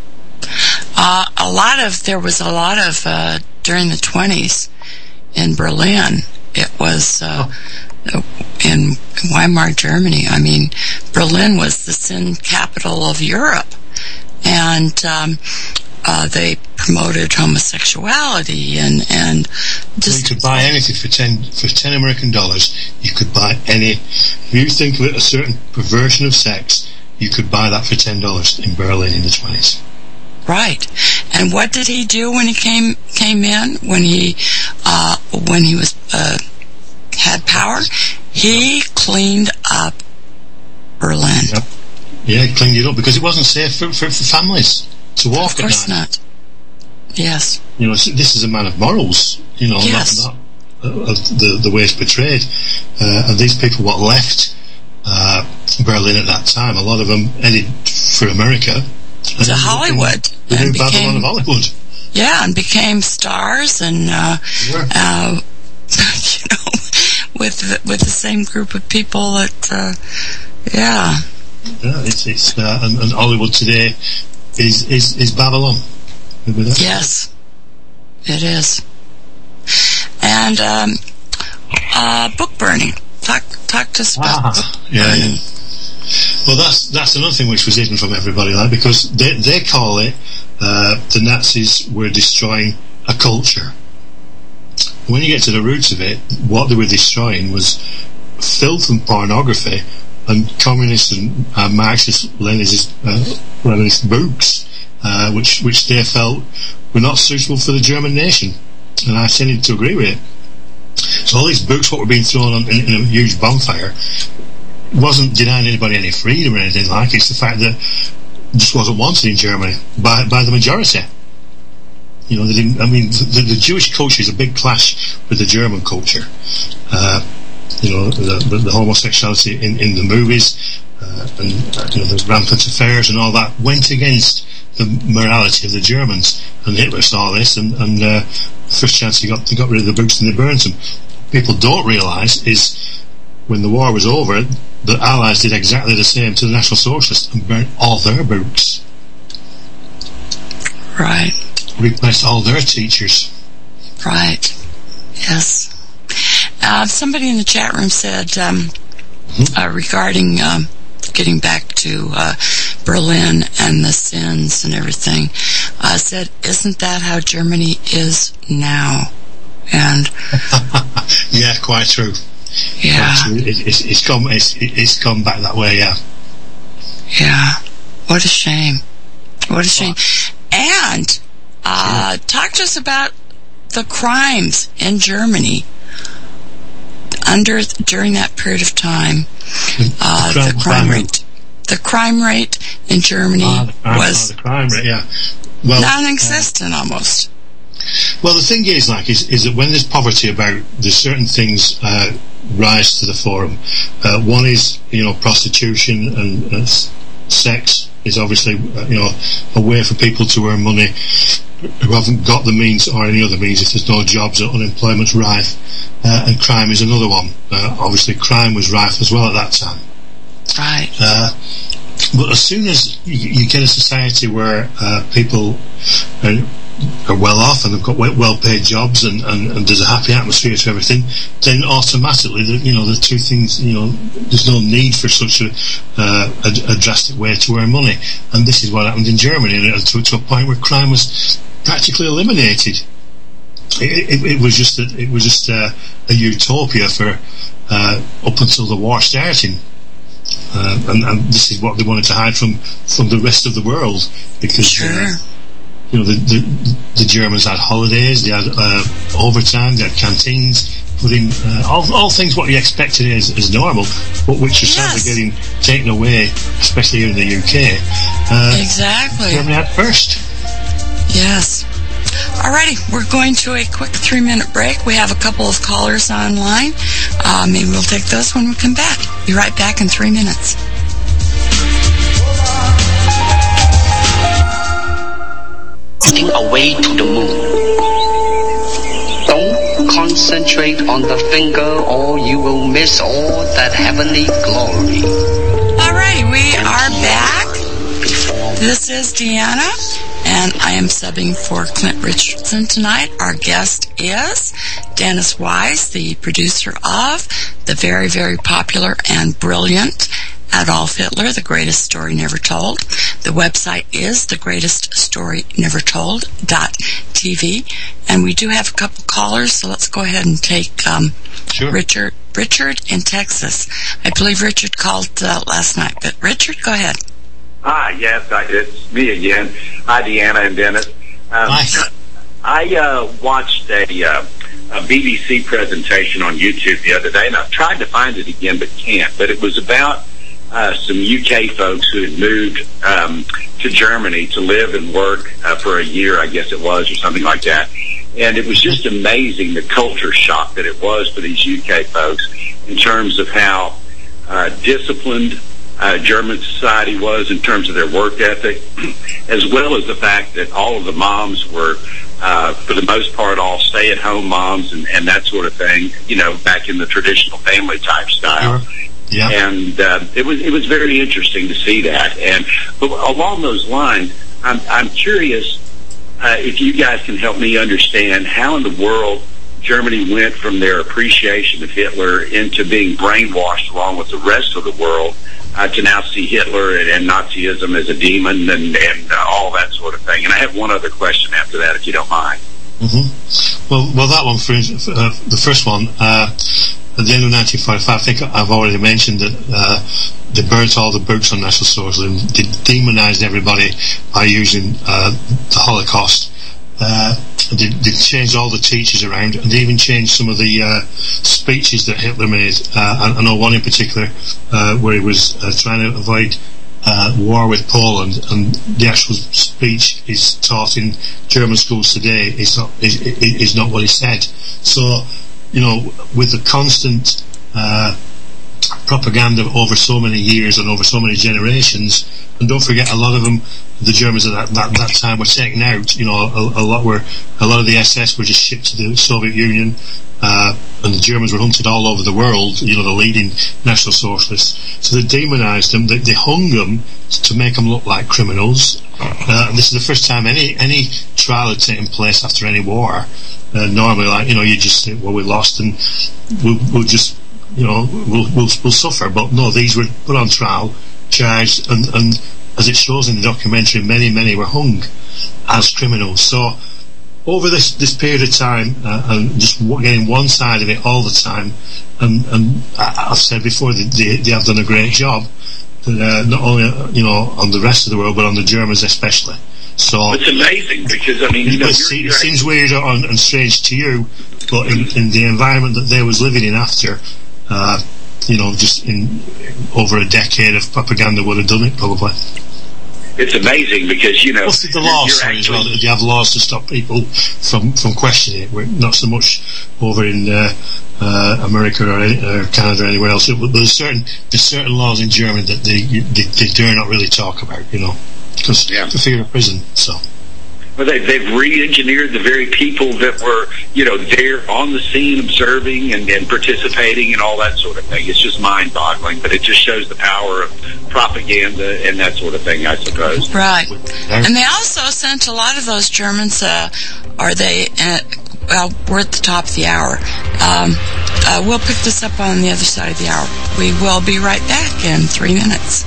Uh, a lot of, there was a lot of, uh, during the twenties in Berlin, it was, uh, in Weimar, Germany. I mean, Berlin was the sin capital of Europe. And, um, uh, they promoted homosexuality and, and just... So you could buy anything for ten, for ten American dollars, you could buy any, if you think of it, a certain perversion of sex, you could buy that for ten dollars in Berlin in the twenties. Right. And what did he do when he came came in? When he uh, when he was uh, had power, he cleaned up Berlin. Yep. Yeah, he cleaned it up, because it wasn't safe for, for, for families to walk Of course at night. not. Yes. You know, this is a man of morals. You know, Yes. not, not uh, of the the way it's portrayed. Uh, and these people, what left uh, Berlin at that time, a lot of them headed for America. To Hollywood. The new and Babylon became, of Hollywood. yeah, and became stars and, uh, Sure. uh, you know, with the, with the same group of people that, uh, yeah. Yeah, it's, it's, uh, and, and Hollywood today is, is, is Babylon. Yes, it is. And, um, uh, book burning. Talk, talk to us about ah, book yeah, burning. yeah. Well, that's that's another thing which was hidden from everybody, like, because they they call it uh, the Nazis were destroying a culture. When you get to the roots of it, what they were destroying was filth and pornography and communist and uh, Marxist Leninist, uh, Leninist books, uh, which which they felt were not suitable for the German nation, and I tended to agree with it. So all these books, what were being thrown on in, in a huge bonfire, wasn't denying anybody any freedom or anything like it. It's the fact that it just wasn't wanted in Germany by by the majority. You know, they didn't. I mean, the, the Jewish culture is a big clash with the German culture. Uh, you know, the, the, the homosexuality in, in the movies uh, and you know, the rampant affairs and all that went against the morality of the Germans. And Hitler saw this, and, and uh, the first chance he got, they got rid of the books and they burned them. What people don't realise is when the war was over, the Allies did exactly the same to the National Socialists and burnt all their books. Right. Replaced all their teachers. Right. Yes. Uh, somebody in the chat room said, um, mm-hmm. uh, regarding um, getting back to uh, Berlin and the sins and everything, uh, said, isn't that how Germany is now? And yeah, quite true. Yeah, it, it's, it's come. It's, it's come back that way. Yeah. Yeah. What a shame. What a shame. And uh, yeah. talk to us about the crimes in Germany under during that period of time. Uh, the, crime, the crime rate. The crime rate in Germany ah, the crime, was ah, the crime rate. Yeah. Well, non-existent uh, almost. Well, the thing is, like, is, is that when there's poverty about, there's certain things uh, rise to the forum. Uh, one is, you know, prostitution and uh, sex is obviously, uh, you know, a way for people to earn money who haven't got the means or any other means if there's no jobs or unemployment's rife. Uh, and crime is another one. Uh, obviously, crime was rife as well at that time. Right. Uh, but as soon as you, you get a society where uh, people are, are well off and they've got well paid jobs and, and, and there's a happy atmosphere to everything, then automatically, the, you know, the two things, you know, there's no need for such a, uh, a, a drastic way to earn money. And this is what happened in Germany, and to, to a point where crime was practically eliminated. It, it, it was just a, it was just a, a utopia for uh, up until the war starting. Uh, and, and this is what they wanted to hide from, from the rest of the world, because sure. uh, you know the, the the Germans had holidays, they had uh, overtime, they had canteens, putting uh, all all things what you expect today as, as normal, but which are yes. sadly getting taken away, especially here in the U K. Uh, exactly. Germany had first. Yes. Alrighty, we're going to a quick three-minute break. We have a couple of callers online. Uh, maybe we'll take those when we come back. Be right back in three minutes. Floating away to the moon. Don't concentrate on the finger or you will miss all that heavenly glory. Alright, we are back. This is Deanna, and I am subbing for Clint Richardson tonight. Our guest is Dennis Wise, the producer of the very, very popular and brilliant Adolf Hitler, The Greatest Story Never Told. The website is the greatest story never told dot t v, and we do have a couple callers, so let's go ahead and take um, sure. Richard. Richard in Texas. I believe Richard called uh, last night, but Richard, go ahead. Hi, yes, I, it's me again. Hi, Deanna and Dennis. Um, Hi. I uh, watched a, uh, a B B C presentation on YouTube the other day, and I've tried to find it again but can't. But it was about uh, some U K folks who had moved um, to Germany to live and work uh, for a year, I guess it was, or something like that. And it was just amazing, the culture shock that it was for these U K folks in terms of how uh, disciplined Uh, German society was in terms of their work ethic, as well as the fact that all of the moms were uh, for the most part, all stay-at-home moms and, and that sort of thing, you know, back in the traditional family-type style. Sure. Yeah. And uh, it was it was very interesting to see that. And but along those lines, I'm, I'm curious uh, if you guys can help me understand how in the world Germany went from their appreciation of Hitler into being brainwashed along with the rest of the world uh, to now see Hitler and, and Nazism as a demon and, and uh, all that sort of thing. And I have one other question after that, if you don't mind. Mm-hmm. Well, well, that one, for uh, the first one, uh, at the end of nineteen forty-five, I think I've already mentioned that uh, they burnt all the books on National Socialism, they demonized everybody by using uh, the Holocaust. Uh, they, they changed all the teachers around, and they even changed some of the uh, speeches that Hitler made. Uh, I, I know one in particular uh, where he was uh, trying to avoid uh, war with Poland, and the actual speech is taught in German schools today. Is not is, is not what he said. So, you know, with the constant uh, propaganda over so many years and over so many generations, and don't forget, a lot of them, the Germans at that, that, that time were taken out. You know, a, a lot were, a lot of the S S were just shipped to the Soviet Union, uh, and the Germans were hunted all over the world. You know, the leading National Socialists. So they demonized them. They, they hung them to make them look like criminals. Uh, this is the first time any any trial had taken place after any war. Uh, normally, like, you know, you just think, well, we lost, and we'll, we'll just, you know, we'll, we'll we'll suffer. But no, these were put on trial, charged, and, and as it shows in the documentary, many, many were hung as criminals. So over this, this period of time, uh, and just getting one side of it all the time, and, and I've said before, they, they, they have done a great job, uh, not only, you know, on the rest of the world, but on the Germans especially. So it's amazing because, I mean, you know, it you're, you're seems weird and, and strange to you, but in, in the environment that they was living in after, uh, you know, just in over a decade of propaganda would have done it probably. It's amazing because, you know, plus the laws actually, as well. You have laws to stop people from, from questioning it. We're not so much over in uh, uh, America or, any, or Canada or anywhere else. But there's certain there's certain laws in Germany that they they, they dare not really talk about. You know, because yeah. for fear of prison. So. Well, they, they've re-engineered the very people that were, you know, there on the scene observing and, and participating and all that sort of thing. It's just mind-boggling, but it just shows the power of propaganda and that sort of thing, I suppose. Right. And they also sent a lot of those Germans, uh, are they, uh, well, we're at the top of the hour. Um, uh, we'll pick this up on the other side of the hour. We will be right back in three minutes.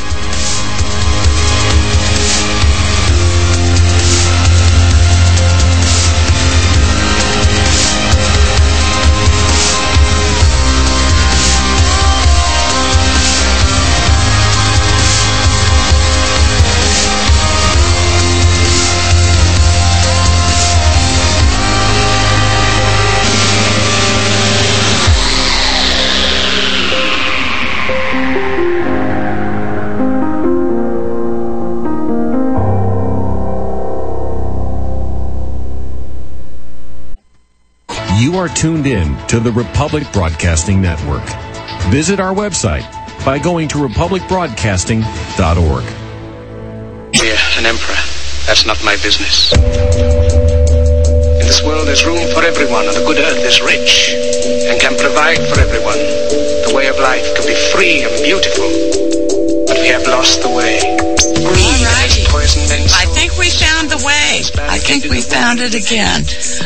You are tuned in to the Republic Broadcasting Network. Visit our website by going to republic broadcasting dot org. We're an emperor. That's not my business. In this world there's room for everyone, and the good earth is rich and can provide for everyone. The way of life can be free and beautiful, but we have lost the way. All righty. I think we found the way. I think we found it again.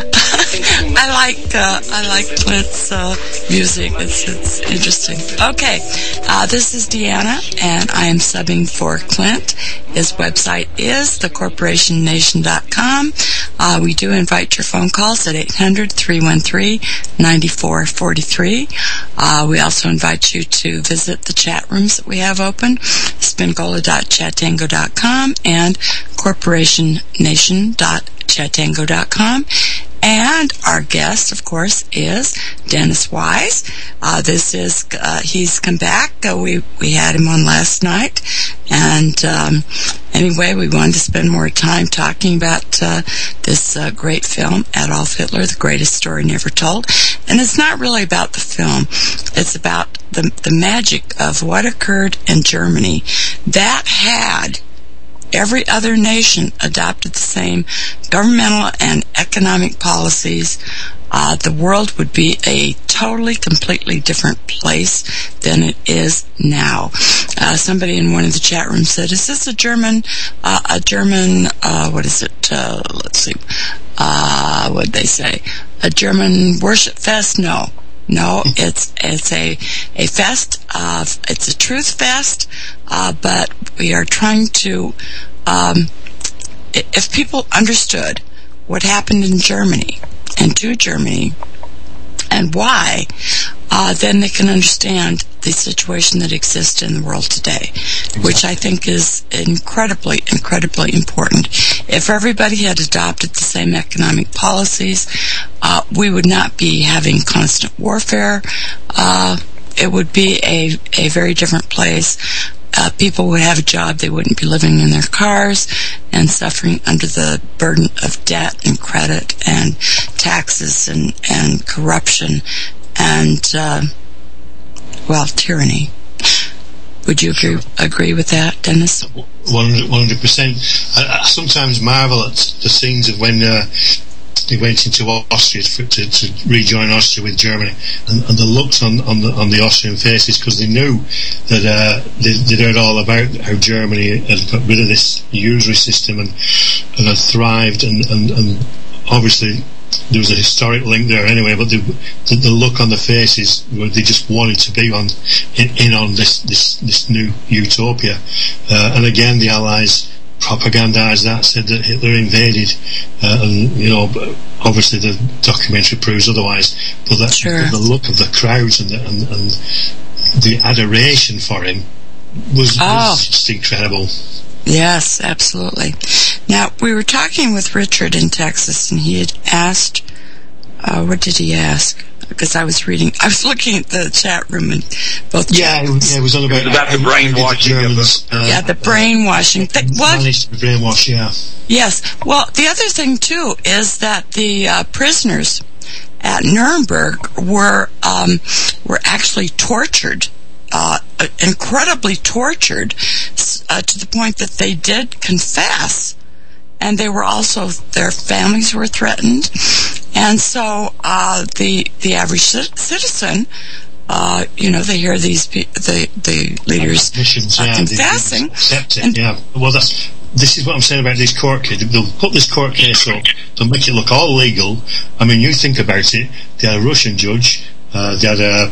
I like uh, I like Clint's uh, music. It's it's interesting. Okay, uh, this is Deanna, and I am subbing for Clint. His website is the corporation nation dot com. Uh, we do invite your phone calls at eight hundred, three one three, nine four four three. Uh, we also invite you to visit the chat rooms that we have open, spingola dot chatango dot com and corporation nation dot chatango dot com. And our guest, of course, is Dennis Wise. Uh, this is, uh, he's come back. Uh, we, we had him on last night. And, um, anyway, we wanted to spend more time talking about, uh, this, uh, great film, Adolf Hitler, The Greatest Story Never Told. And it's not really about the film. It's about the, the magic of what occurred in Germany that had every other nation adopted the same governmental and economic policies, uh, the world would be a totally, completely different place than it is now. Uh, somebody in one of the chat rooms said, is this a German, uh, a German, uh, what is it, uh, let's see, uh, what'd they say, a German worship fest? No. No, it's it's a a fest of it's a truth fest, uh, but we are trying to. Um, if people understood what happened in Germany and to Germany and why, uh, then they can understand the situation that exists in the world today, exactly. Which I think is incredibly, incredibly important. If everybody had adopted the same economic policies, uh, we would not be having constant warfare. Uh, it would be a, a very different place. Uh, people would have a job. They wouldn't be living in their cars and suffering under the burden of debt and credit and taxes and, and corruption and, uh, well, tyranny. Would you agree, agree with that, Dennis? one hundred percent. I, I sometimes marvel at the scenes of when uh, they went into Austria for, to, to rejoin Austria with Germany, and, and the looks on, on the on the Austrian faces, because they knew that uh, they, they'd heard all about how Germany had got rid of this usury system and and had thrived, and, and, and obviously there was a historic link there anyway, but the, the, the look on the faces, they just wanted to be on in, in on this, this, this new utopia. Uh, and again, the Allies propagandised that, said that Hitler invaded, uh, and, you know, obviously the documentary proves otherwise, but that, sure. the look of the crowds and the, and, and the adoration for him was, oh. was just incredible. Yes, absolutely. Now, we were talking with Richard in Texas, and he had asked, uh, what did he ask? Because I was reading, I was looking at the chat room and both. Yeah, it was, yeah, it was all about, it was about the brainwashing. The Germans, uh, yeah, the brainwashing. Uh, what? Managed to brainwash, yeah. Yes. Well, the other thing too is that the uh, prisoners at Nuremberg were um, were actually tortured. Uh, incredibly tortured uh, to the point that they did confess, and they were also, their families were threatened, and so uh, the the average citizen, uh, you know, they hear these the the leaders missions, uh, yeah, confessing, accept it, and, yeah. Well, that's this is what I'm saying about these court cases. They'll put this court case up, they'll make it look all legal. I mean, you think about it. They had a Russian judge, uh, they had a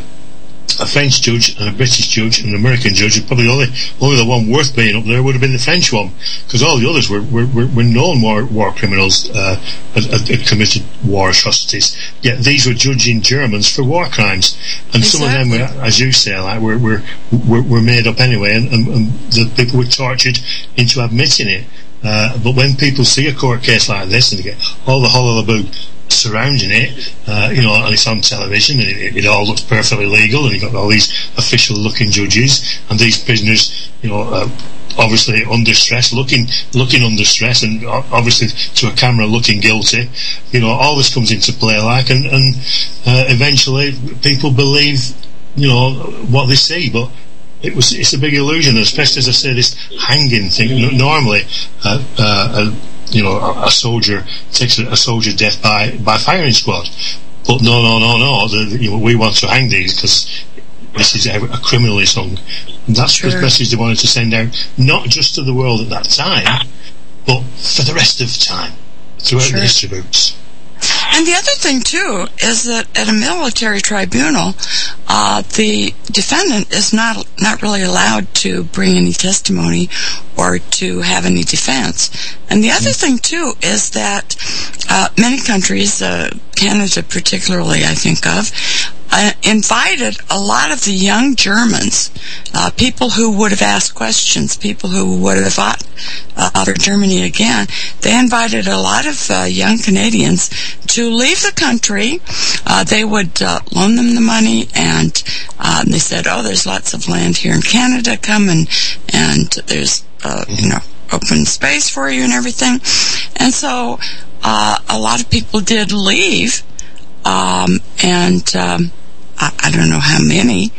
a French judge and a British judge and an American judge, and probably only only the one worth being up there would have been the French one, because all the others were were, were known war, war criminals, uh, had, had committed war atrocities. Yet these were judging Germans for war crimes, and exactly. Some of them were, as you say, like were were were, were made up anyway, and, and, and the people were tortured into admitting it. Uh, but when people see a court case like this and they get all the hullabaloo surrounding it, uh, you know, and it's on television and it, it all looks perfectly legal, and you've got all these official-looking judges and these prisoners, you know, uh, obviously under stress, looking looking under stress, and obviously to a camera looking guilty. You know, all this comes into play, like, and, and uh, eventually people believe, you know, what they see, but it was it's a big illusion, especially, as I say, this hanging thing. Normally, uh, uh, a, you know, a, a soldier takes a, a soldier's death by by firing squad, but no, no, no, no. The, you know, we want to hang these because this is a, a criminally sung. And that's sure. The message they wanted to send out, not just to the world at that time, but for the rest of time throughout sure. the history books. And the other thing, too, is that at a military tribunal, uh, the defendant is not not really allowed to bring any testimony or to have any defense. And the other thing, too, is that uh, many countries, uh, Canada particularly, I think of, uh, invited a lot of the young Germans, uh, people who would have asked questions, people who would have fought uh, for Germany again. They invited a lot of uh, young Canadians to leave the country. Uh, they would uh, loan them the money, and um, they said, oh, there's lots of land here in Canada, come and, and there's, uh, you know, open space for you and everything. And so uh, a lot of people did leave, um, and um, I, I don't know how many,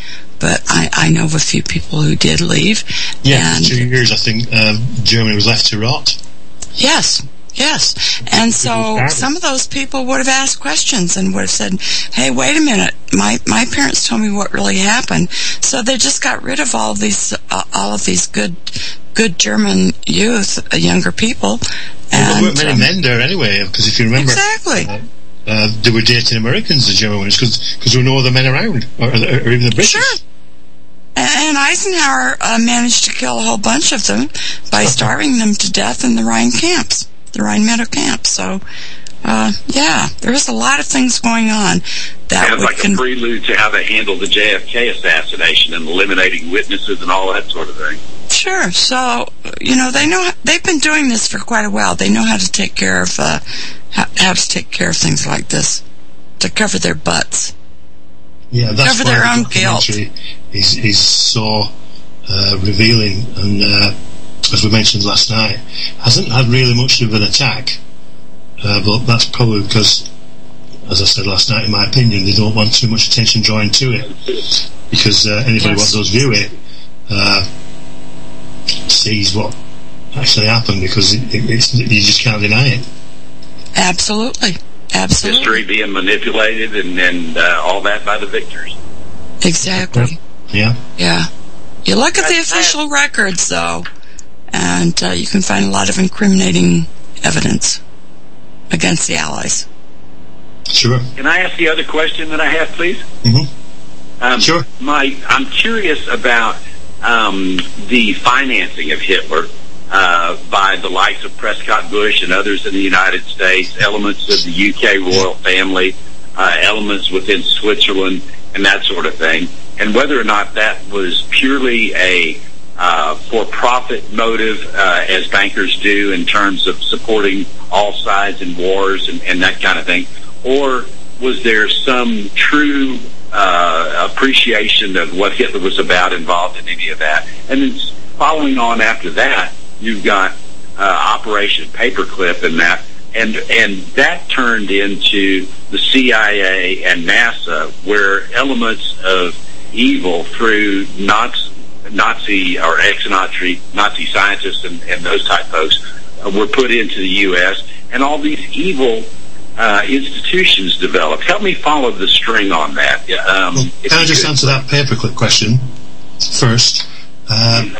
but I, I know of a few people who did leave. Yeah, and for two years I think um, Germany was left to rot. Yes, yes. And so some of those people would have asked questions and would have said, hey, wait a minute, my my parents told me what really happened. So they just got rid of all of these uh, all of these good good German youth, uh, younger people. And well, there weren't many um, men there anyway, because if you remember, exactly. Uh, uh, they were dating Americans, the German ones, because there were no other men around, or, or even the British. Sure. And Eisenhower uh, managed to kill a whole bunch of them by starving them to death in the Rhine camps, the Rhine Meadow camps. So, uh, yeah, there's a lot of things going on. That Sounds would like con- a prelude to how they handled the J F K assassination and eliminating witnesses and all that sort of thing. Sure. So, you know, they know they've been doing this for quite a while. They know how to take care of uh, how, how to take care of things like this, to cover their butts. Yeah, that's cover why their the own guilt. documentary is is so uh, revealing, and uh, as we mentioned last night, hasn't had really much of an attack. Uh, but that's probably because, as I said last night, in my opinion, they don't want too much attention drawn to it, because uh, anybody Yes. what does view it uh, sees what actually happened, because it, it, it's, you just can't deny it. Absolutely. Absolutely. History being manipulated and, and uh, all that by the victors. Exactly. Yeah. Yeah. You look at the official records, though, and uh, you can find a lot of incriminating evidence against the Allies. Sure. Can I ask the other question that I have, please? Mm-hmm. Um, Sure. My, I'm curious about um, the financing of Hitler uh, by the likes of Prescott Bush and others in the United States, elements of the U K royal family, uh, elements within Switzerland, and that sort of thing, and whether or not that was purely a uh, for-profit motive, uh, as bankers do in terms of supporting all sides in wars and, and that kind of thing, or was there some true uh, appreciation of what Hitler was about involved in any of that? And then following on after that, you've got uh, Operation Paperclip and that, and and that turned into the C I A and NASA, where elements of evil through Nazi, Nazi or ex-Nazi Nazi scientists and, and those type folks uh, were put into the U S, and all these evil uh, institutions developed. Help me follow the string on that. Um, Well, can I just could. answer that paperclip question first? Uh,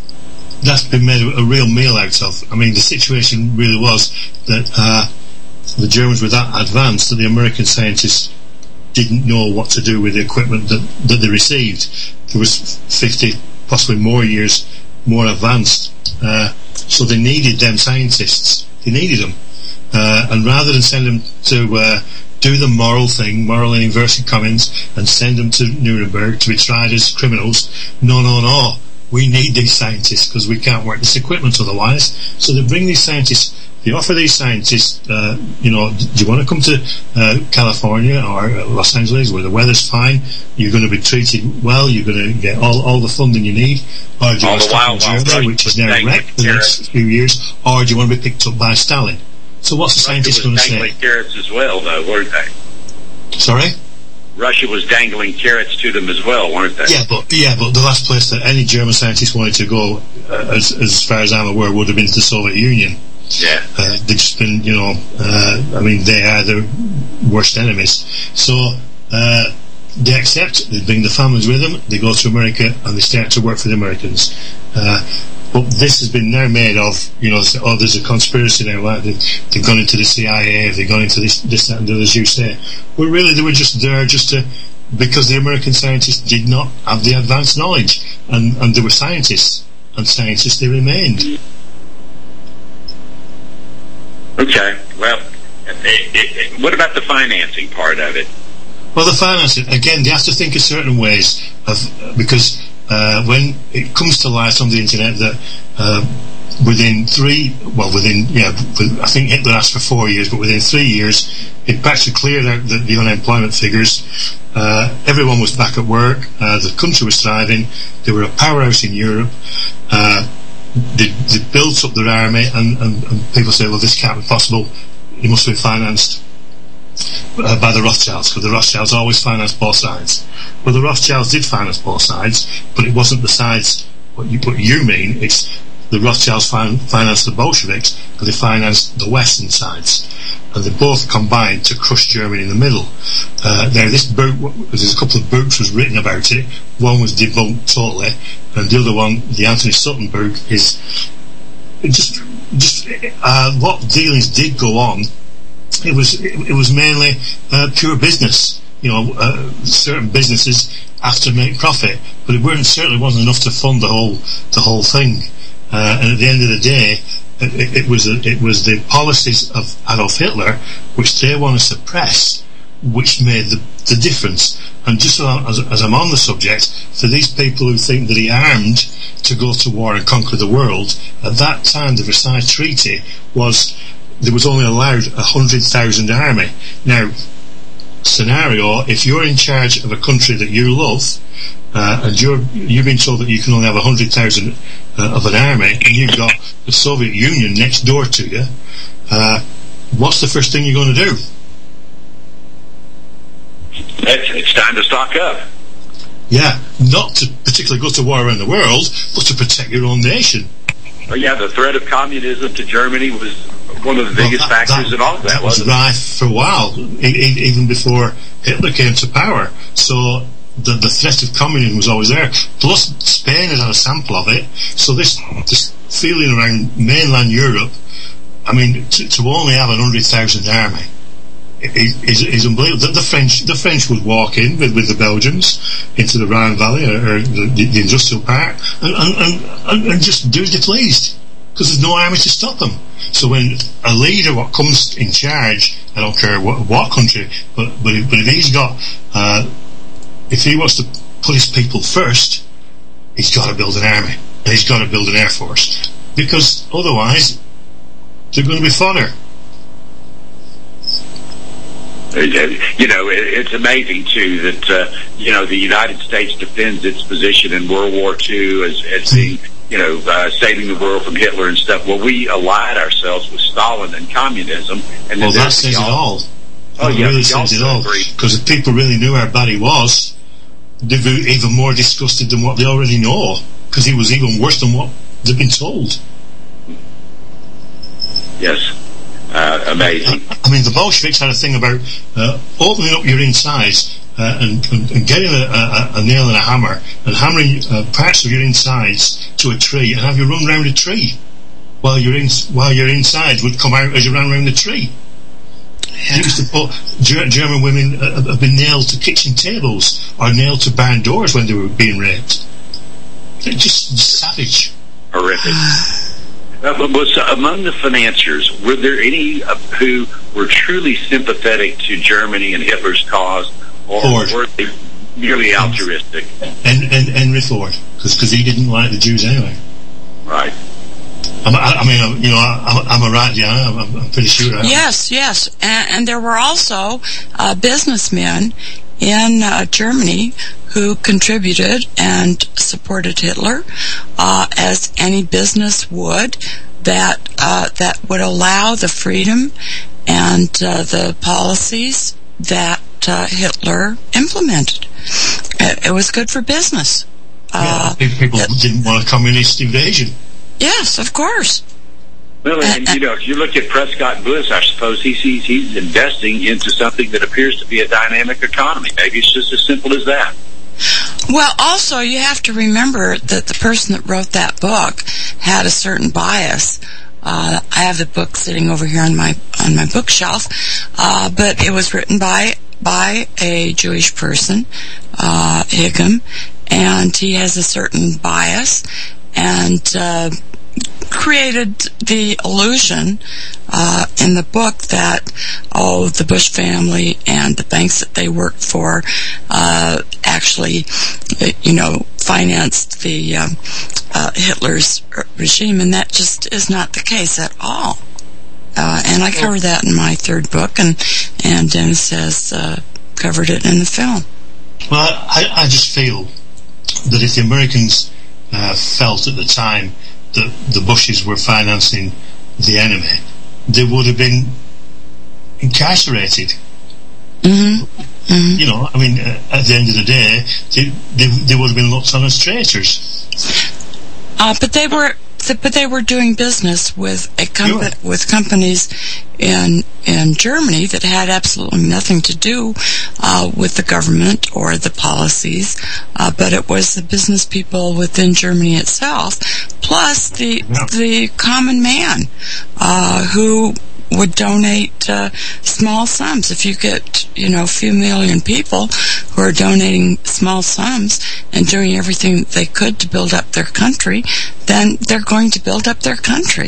that's been made a real meal out of. I mean, the situation really was that uh, the Germans were that advanced that the American scientists didn't know what to do with the equipment that, that they received. There was fifty, possibly more years more advanced. Uh, so they needed them scientists. They needed them. Uh, and rather than send them to uh, do the moral thing, moral in inverted commas, and send them to Nuremberg to be tried as criminals, no, no, no. We need these scientists because we can't work this equipment otherwise. So they bring these scientists, they offer these scientists, uh, you know, do you want to come to uh, California or Los Angeles where the weather's fine, you're going to be treated well, you're going to get all, all the funding you need, or do you All want to the stay while in while Germany, Russia which was is now dangling wrecked for the next carrots. few years, or do you want to be picked up by Stalin? So what's the scientist Russia going was to say? dangling carrots as well, though, weren't they? Sorry? Russia was dangling carrots to them as well, weren't they? Yeah, but yeah, but the last place that any German scientist wanted to go, uh, as, as far as I'm aware, would have been to the Soviet Union. Yeah. Uh, they've just been, you know, uh, I mean, they are the worst enemies. So uh, they accept, they bring the families with them, they go to America, and they start to work for the Americans. Uh, but this has been now made of, you know, oh, there's a conspiracy now, like they've, they've gone into the C I A, they've gone into this, this, that, and the other, as you say. Well, really, they were just there just to, because the American scientists did not have the advanced knowledge, and, and they were scientists, and scientists they remained. Okay. Well, it, it, it, what about the financing part of it? Well, the financing, again, they have to think of certain ways of, because uh, when it comes to light on the internet that uh, within three, well, within, yeah, I think Hitler asked for four years, but within three years, it practically cleared out the, the unemployment figures. Uh, everyone was back at work. Uh, the country was thriving. They were a powerhouse in Europe. Uh, they, they built up their army, and, and, and people say, well, this can't be possible. It must have been financed. uh, by the Rothschilds, because the Rothschilds always financed both sides. Well, the Rothschilds did finance both sides, but it wasn't the sides what you, what you mean. It's the Rothschilds fin- financed the Bolsheviks, because they financed the Western sides, and they both combined to crush Germany in the middle. Uh, now, this book, there's a couple of books was written about it. One was debunked totally, and the other one, the Anthony Sutton book, is just just uh, what dealings did go on. It was it, it was mainly uh, pure business. You know, uh, certain businesses have to make profit, but it weren't certainly wasn't enough to fund the whole the whole thing. Uh, and at the end of the day, it, it was a, it was the policies of Adolf Hitler, which they want to suppress, which made the, the difference. And just as, as I'm on the subject, for these people who think that he armed to go to war and conquer the world, at that time the Versailles Treaty was, there was only allowed a hundred thousand army. Now, scenario, if you're in charge of a country that you love, uh, and you're, you've been told that you can only have a hundred thousand uh, of an army, and you've got the Soviet Union next door to you, uh, what's the first thing you're going to do? It's, it's time to stock up. Yeah, not to particularly go to war around the world, but to protect your own nation. Oh, yeah, the threat of communism to Germany was one of the biggest well, that, factors that, in all of that. That was wasn't rife for a while, e- e- even before Hitler came to power. So the, the threat of communism was always there. Plus, Spain had had a sample of it. So this, this feeling around mainland Europe, I mean, to, to only have an hundred thousand army is, is unbelievable. The, the French, the French would walk in with, with the Belgians into the Rhine Valley or, or the, the industrial park and, and, and, and just do as they pleased, because there's no army to stop them. So when a leader what comes in charge, I don't care what, what country, but but if, but if he's got, uh, if he wants to put his people first, he's got to build an army and he's got to build an air force, because otherwise they're going to be fodder. You know, it's amazing too that uh, you know the United States defends its position in World War Two as, as the you know uh, saving the world from Hitler and stuff. Well, we allied ourselves with Stalin and communism, and well, that says it all. Oh, that yeah, really says it all. Because if people really knew how bad he was, they'd be even more disgusted than what they already know. Because he was even worse than what they've been told. Yes. Uh, amazing. I mean, the Bolsheviks had a thing about uh, opening up your insides uh, and, and, and getting a, a, a nail and a hammer and hammering uh, parts of your insides to a tree and have you run round a tree while your in, while your insides would come out as you ran round the tree. Yeah. Used to put, German women uh, have been nailed to kitchen tables or nailed to barn doors when they were being raped. They're just savage. Horrific. Uh, but was, uh, among the financiers, were there any uh, who were truly sympathetic to Germany and Hitler's cause, or Ford. were they merely altruistic? And, and, and Henry Ford, because he didn't like the Jews anyway. Right. I'm, I, I mean, you know, I, I'm a right, yeah, I'm, I'm pretty sure I am. Yes, yes. And, and there were also uh, businessmen in uh, Germany who contributed and supported Hitler, uh, as any business would, that uh, that would allow the freedom and uh, the policies that uh, Hitler implemented. It, it was good for business. Uh, yeah, people it, didn't want a communist invasion. Yes, of course. Well, and, you know, if you look at Prescott Bush, I suppose he sees he's investing into something that appears to be a dynamic economy. Maybe it's just as simple as that. Well, also, you have to remember that the person that wrote that book had a certain bias. Uh, I have the book sitting over here on my on my bookshelf, uh, but it was written by by a Jewish person, uh, Higgum, and he has a certain bias, and uh, created the illusion uh, in the book that, oh, the Bush family and the banks that they worked for uh, actually, you know, financed the um, uh, Hitler's regime, and that just is not the case at all. Uh, and I covered that in my third book, and and Dennis has uh, covered it in the film. Well, I, I just feel that if the Americans uh, felt at the time that the Bushes were financing the enemy, they would have been incarcerated Mm-hmm. Mm-hmm. You know, I mean, uh, at the end of the day, they, they, they would have been looked on as traitors. Uh, but they were, but they were doing business with a company, Sure. with companies in in Germany that had absolutely nothing to do uh, with the government or the policies. Uh, but it was the business people within Germany itself, plus the Yeah. the common man uh, who would donate uh, small sums. If you get, you know, a few million people who are donating small sums and doing everything they could to build up their country, then they're going to build up their country.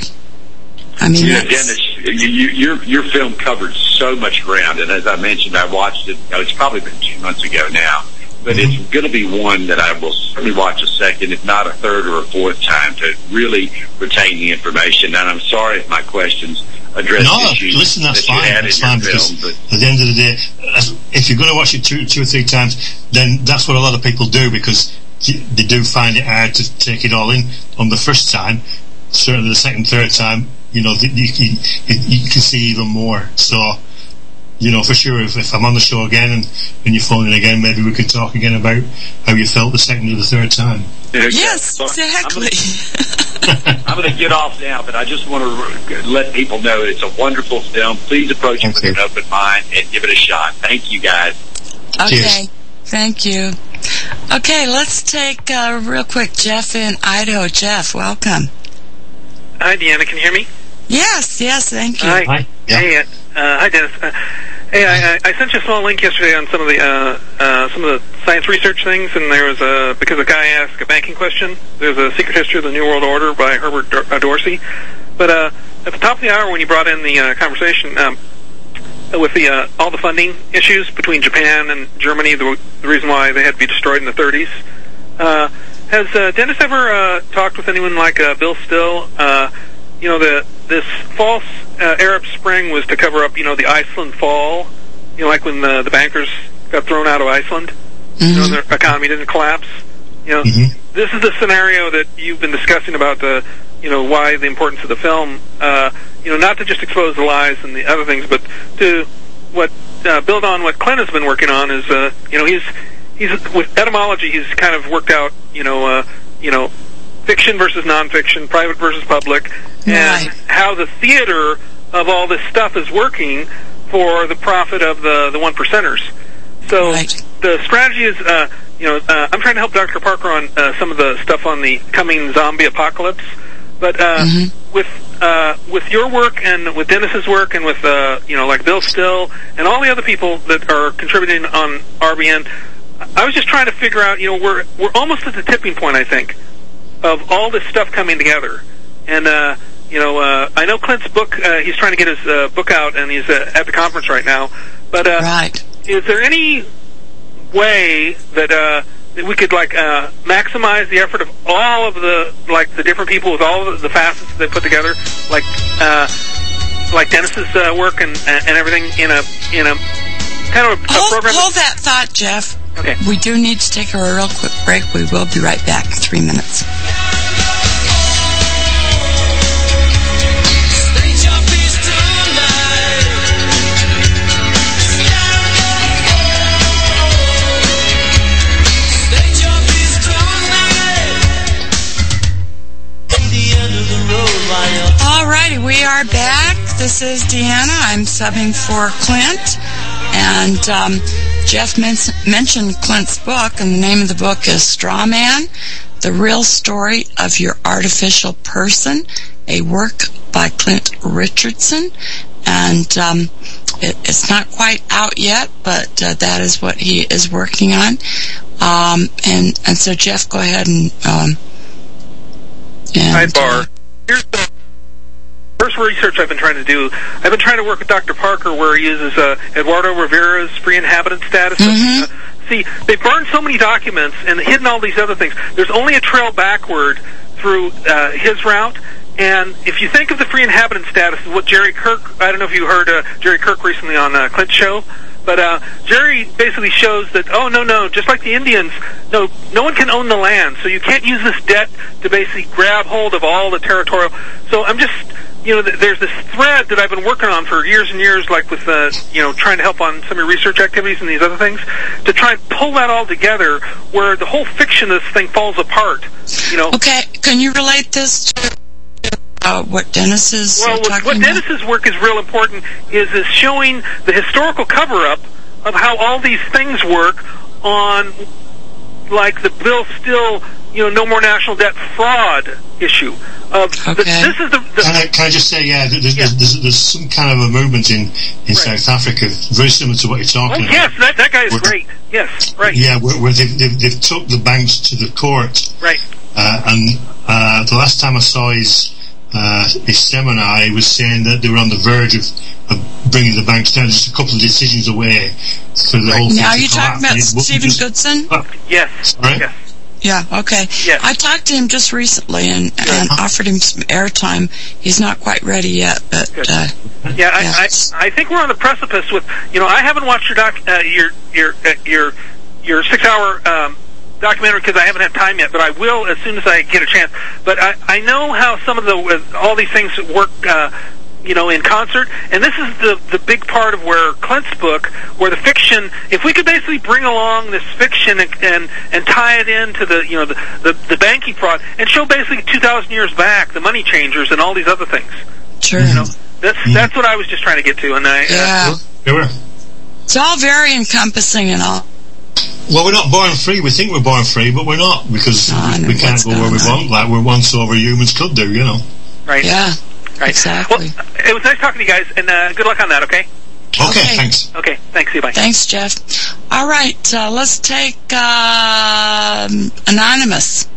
I mean, Yeah, that's, Dennis, you, you, your your film covered so much ground, and as I mentioned, I watched it. Oh, it's probably been two months ago now, but Mm-hmm. it's going to be one that I will certainly watch a second, if not a third or a fourth time, to really retain the information. And I'm sorry if my questions address No, issues listen, that's that you fine. had That's in fine your because film. But at the end of the day, that's- if you're going to watch it two, two or three times, then that's what a lot of people do because y- they do find it hard to take it all in on the first time. Certainly, the second, third time, you know, you, you, you, you can see even more. So, you know, for sure, if, if I'm on the show again and, and you're phoning again, maybe we could talk again about how you felt the second or the third time. yes, So exactly. I'm going to get off now, but I just want to let people know it's a wonderful film. Please approach it with Okay. an open mind and give it a shot. Thank you, guys. Okay, Cheers. thank you. Okay, let's take uh, real quick Jeff in Idaho. Jeff, welcome. Hi, Deanna. Can you hear me? Yes, yes, thank you. Hi. Hi. Yeah. Hey, uh, uh, hi, Dennis. Uh, hey, I, I I sent you a small link yesterday on some of the uh, uh, some of the science research things, and there was a because a guy asked a banking question. There's a Secret History of the New World Order by Herbert Dor- uh, Dorsey. But uh, at the top of the hour, when you brought in the uh, conversation um, with the uh, all the funding issues between Japan and Germany, the, the reason why they had to be destroyed in the thirties. Uh, has uh, Dennis ever uh, talked with anyone like uh, Bill Still? Uh, you know, the this false uh, Arab Spring was to cover up, you know, the Iceland fall. You know, like when the, the bankers got thrown out of Iceland. Mm-hmm. You know, their economy didn't collapse. You know, Mhm. this is the scenario that you've been discussing about the, you know, why the importance of the film. Uh, you know, not to just expose the lies and the other things, but to what uh, build on what Clint has been working on. Is uh, you know, he's he's with etymology. He's kind of worked out, you know, uh, you know, fiction versus nonfiction, private versus public, and Right. how the theater of all this stuff is working for the profit of the the one percenters. So Right. the strategy is, uh, you know, uh, I'm trying to help Doctor Parker on uh, some of the stuff on the coming zombie apocalypse, but uh, Mm-hmm. with uh, with your work and with Dennis's work and with uh, you know, like Bill Still and all the other people that are contributing on R B N, I was just trying to figure out, you know, we're we're almost at the tipping point, I think, of all this stuff coming together. And uh, you know, uh, I know Clint's book. Uh, he's trying to get his uh, book out, and he's uh, at the conference right now. But uh, Right. is there any way that uh, that we could like uh, maximize the effort of all of the like the different people with all of the facets that they put together, like uh, like Dennis's uh, work and and everything in a in a kind of a, a Hold, program? hold that thought, Jeff. Okay. We do need to take a real quick break. We will be right back in three minutes. Alrighty, we are back. This is Deanna. I'm subbing for Clint. And um, Jeff men- mentioned Clint's book, and the name of the book is Straw Man, The Real Story of Your Artificial Person, a work by Clint Richardson. And um, it, it's not quite out yet, but uh, that is what he is working on. Um, and, and so, Jeff, go ahead and... Um, and Sidebar. Here's the first research I've been trying to do. I've been trying to work with Doctor Parker, where he uses uh, Eduardo Rivera's free inhabitant status. Mhm. Uh, see, they've burned so many documents and hidden all these other things. There's only a trail backward through uh, his route. And if you think of the free inhabitant status, what Jerry Kirk, I don't know if you heard uh, Jerry Kirk recently on uh, Clint's show, but uh, Jerry basically shows that, oh, no, no, just like the Indians, no, no one can own the land, so you can't use this debt to basically grab hold of all the territorial. So I'm just you know, th- there's this thread that I've been working on for years and years, like with, uh, you know, trying to help on some of your research activities and these other things, to try and pull that all together where the whole fiction of this thing falls apart, you know. Okay, can you relate this to uh, what Dennis is well, uh, talking what about? Dennis's work is real important is, is showing the historical cover-up of how all these things work on, like, the Bill Still, you know, no more national debt fraud issue. Of okay. the, this is the. the can, I, can I just say, yeah, there's, yeah. there's, there's some kind of a movement in, in right. South Africa, very similar to what you're talking oh, about. yes, that, that guy is where, great. Yes, right. Yeah, where, where they've, they've, they've took the banks to the court. Right. Uh, and uh, the last time I saw his uh, his seminar, he was saying that they were on the verge of, of bringing the banks down, just a couple of decisions away for the right. whole thing. Now, are to you talking about Stephen just, Goodson? Uh, yes. Sorry? Yes. Yeah, okay. Yes. I talked to him just recently and, and uh-huh. offered him some airtime. He's not quite ready yet, but uh, yeah, I, yeah. I I think we're on the precipice with, you know, I haven't watched your doc, uh, your your uh, your your six hour um, documentary because I haven't had time yet, but I will as soon as I get a chance. But I I know how some of the uh, all these things work. Uh, you know, in concert, and this is the the big part of where Clint's book, where the fiction, if we could basically bring along this fiction and and, and tie it into the, you know, the, the, the banking fraud, and show basically two thousand years back, the money changers and all these other things. Sure. You know, that's that's what I was just trying to get to, and I yeah. Uh, it's all very encompassing and all. Well, we're not born free. We think we're born free, but we're not, because no, we can't go where we on. want, like we're once over humans could do, you know. Right. Yeah. Right. Exactly. Well, it was nice talking to you guys, and uh, good luck on that, okay? Okay, okay. thanks. Okay, thanks. See you, bye. Thanks, Jeff. All right, uh, let's take uh, Anonymous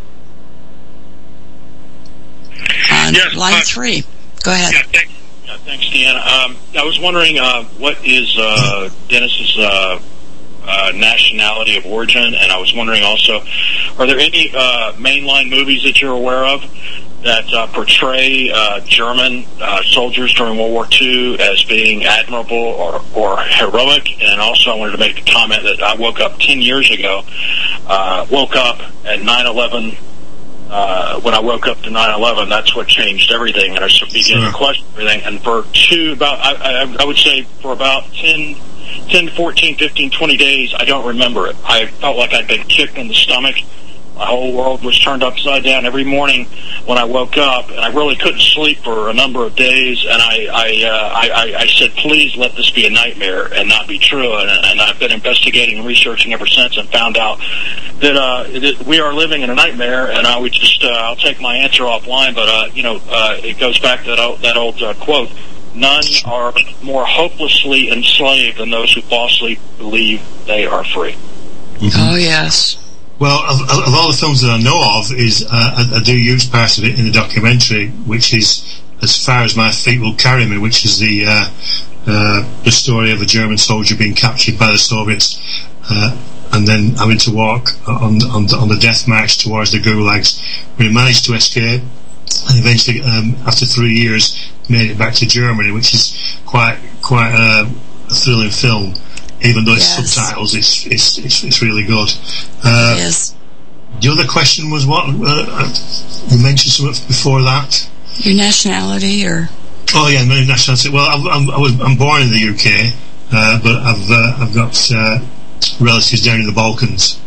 on yes, line uh, three. Go ahead. Yeah, thanks, yeah, thanks Deanna. Um, I was wondering, uh, what is uh, Dennis's uh, uh, nationality of origin, and I was wondering also, are there any uh, mainline movies that you're aware of that uh, portray uh, German uh, soldiers during World War Two as being admirable or, or heroic? And also I wanted to make the comment that I woke up ten years ago, uh, woke up at nine eleven, uh, when I woke up to nine eleven, that's what changed everything, and I began to question everything. And for two, about, I, I, I would say for about ten, ten, fourteen, fifteen, twenty days, I don't remember it. I felt like I'd been kicked in the stomach. My whole world was turned upside down every morning when I woke up, and I really couldn't sleep for a number of days. And I, I, uh, I, I said, "Please let this be a nightmare and not be true." And, and I've been investigating and researching ever since, and found out that uh, it, we are living in a nightmare. And I would just, uh, I'll take my answer offline, but uh, you know, uh, it goes back to that old, that old uh, quote: "None are more hopelessly enslaved than those who falsely believe they are free." Mm-hmm. Oh yes. Well, of, of all the films that I know of, is uh, I, I do use part of it in the documentary, which is As Far As My Feet Will Carry Me, which is the uh, uh, the story of a German soldier being captured by the Soviets uh, and then having to walk on, on, on the death march towards the gulags. But he managed to escape, and eventually, um, after three years, made it back to Germany, which is quite quite a, a thrilling film. Even though it's yes. subtitles, it's, it's it's it's really good. Uh, yes. The other question was what? Uh, you mentioned something before that. Your nationality, or? Oh yeah, my nationality. Well, I'm, I'm, I was, I'm born in the U K, uh, but I've uh, I've got uh, relatives down in the Balkans,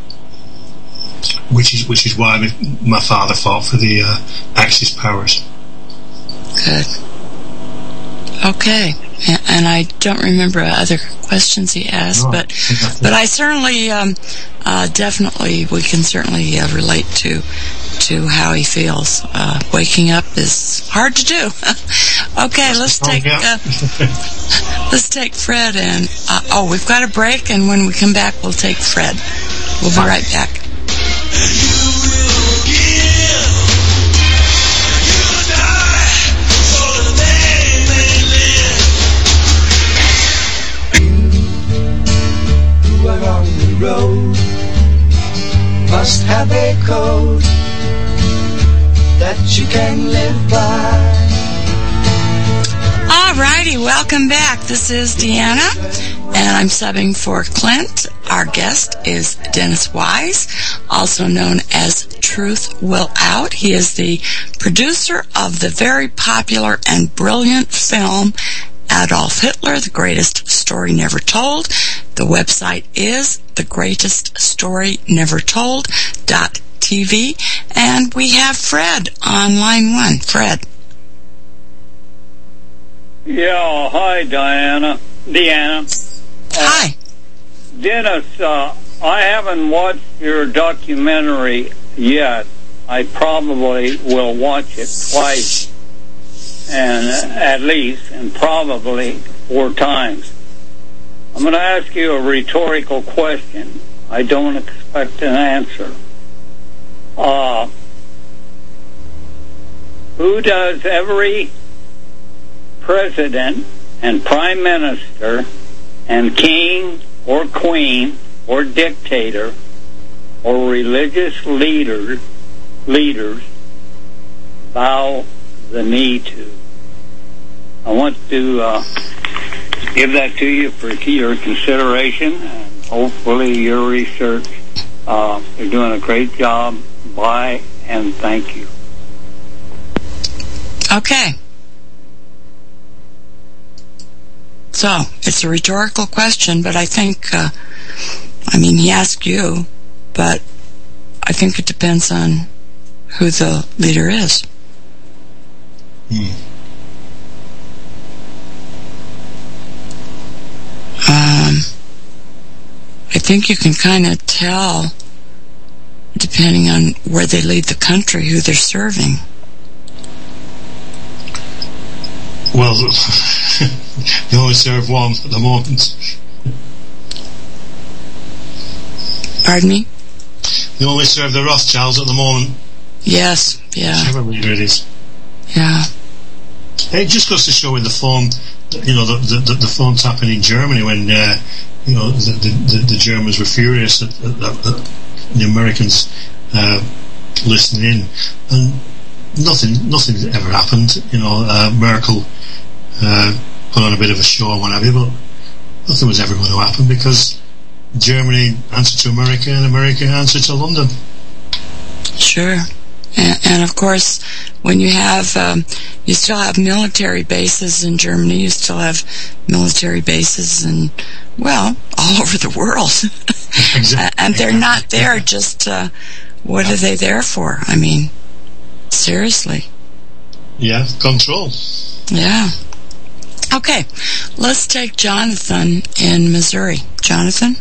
which is which is why my, my father fought for the uh, Axis powers. Good. Okay. And I don't remember other questions he asked, no, but but I certainly, um, uh, definitely, we can certainly uh, relate to to how he feels. Uh, waking up is hard to do. Okay, let's take uh, let's take Fred, and uh, oh, we've got a break, and when we come back, we'll take Fred. We'll be right back. On the road must have a code that you can live by. Alrighty, welcome back. This is Deanna, and I'm subbing for Clint. our guest is Dennis Wise, also known as Truth Will Out. He is the producer of the very popular and brilliant film Adolf Hitler, The Greatest Story Never Told. The website is the greatest story never told dot t v. And we have Fred on line one. Fred. Yeah, hi, Diana. Deanna. Hi. Uh, Dennis, uh, I haven't watched your documentary yet. I probably will watch it twice, and at least, and probably four times. I'm going to ask you a rhetorical question. I don't expect an answer. Uh, who does every president and prime minister and king or queen or dictator or religious leader leaders bow the knee to? I want to uh, give that to you for your consideration, and hopefully your research. Uh, you're doing a great job. Bye, and thank you. Okay. So, it's a rhetorical question, but I think, uh, I mean, he asked you, but I think it depends on who the leader is. Hmm. Um, I think you can kind of tell, depending on where they lead the country, who they're serving. Well, they only serve one at the moment. Pardon me? They only serve the Rothschilds at the moment. Yes, yeah. Whichever leader it is. Yeah. It just goes to show with the phone, you know, the the, the phone tapping in Germany when, uh, you know, the, the, the Germans were furious at, at, at, at the Americans uh, listening in. And nothing, nothing ever happened. You know, uh, Merkel uh, put on a bit of a show and what have you, but nothing was ever going to happen because Germany answered to America and America answered to London. Sure. And, and of course, when you have, um, you still have military bases in Germany, you still have military bases in, well, all over the world. Exactly. And they're not there just, uh, what are they there for? I mean, seriously. Yeah, control. Yeah. Okay, let's take Jonathan in Missouri. Jonathan?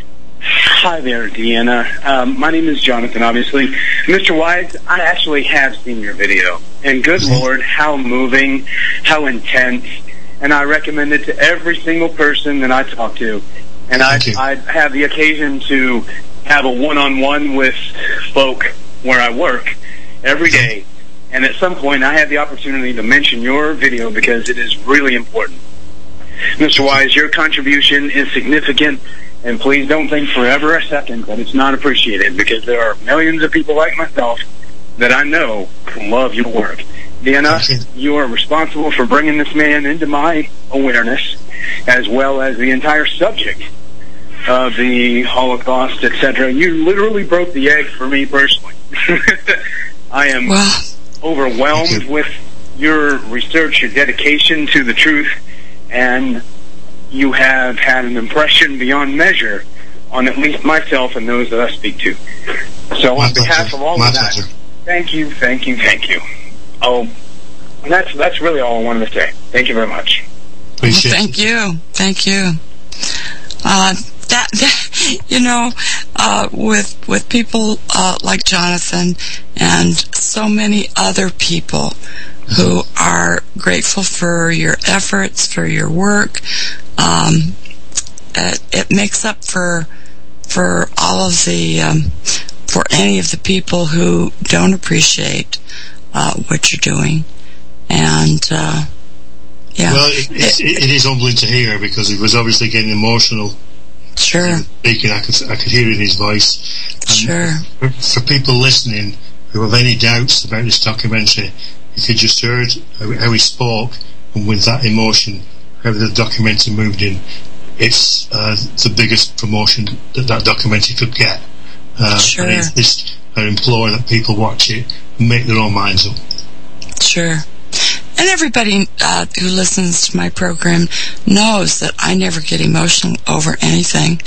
Hi there, Deanna. Um, my name is Jonathan, obviously. Mister Wise, I actually have seen your video. And good mm-hmm. Lord, how moving, how intense. And I recommend it to every single person that I talk to. And I, I have the occasion to have a one-on-one with folk where I work every day. And at some point, I had the opportunity to mention your video because it is really important. Mister Wise, your contribution is significant. And please don't think for ever a second that it's not appreciated, because there are millions of people like myself that I know love your work. Deanna, you are responsible for bringing this man into my awareness, as well as the entire subject of the Holocaust, et cetera. You literally broke the egg for me personally. I am wow. overwhelmed with your research, your dedication to the truth, and you have had an impression beyond measure on at least myself and those that I speak to. So My on pleasure. behalf of all My of that, pleasure. thank you, thank you, thank you. Oh, that's that's really all I wanted to say. Thank you very much. Appreciate well, thank it. you. Thank you. Uh, that, that, you know, uh, with, with people, uh, like Jonathan and so many other people who are grateful for your efforts, for your work, um, it, it makes up for, for all of the, um, for any of the people who don't appreciate, uh, what you're doing. And, uh, yeah. Well, it, it, it is humbling to hear because he was obviously getting emotional. Sure. Speaking, I could I could hear it in his voice. And sure. For, for people listening who have any doubts about this documentary, if you just heard how, how he spoke and with that emotion, how the documentary moved in, it's uh, the biggest promotion that that documentary could get. Uh, sure. And it's, it's, I implore that people watch it and make their own minds up. Sure. And everybody uh, who listens to my program knows that I never get emotional over anything.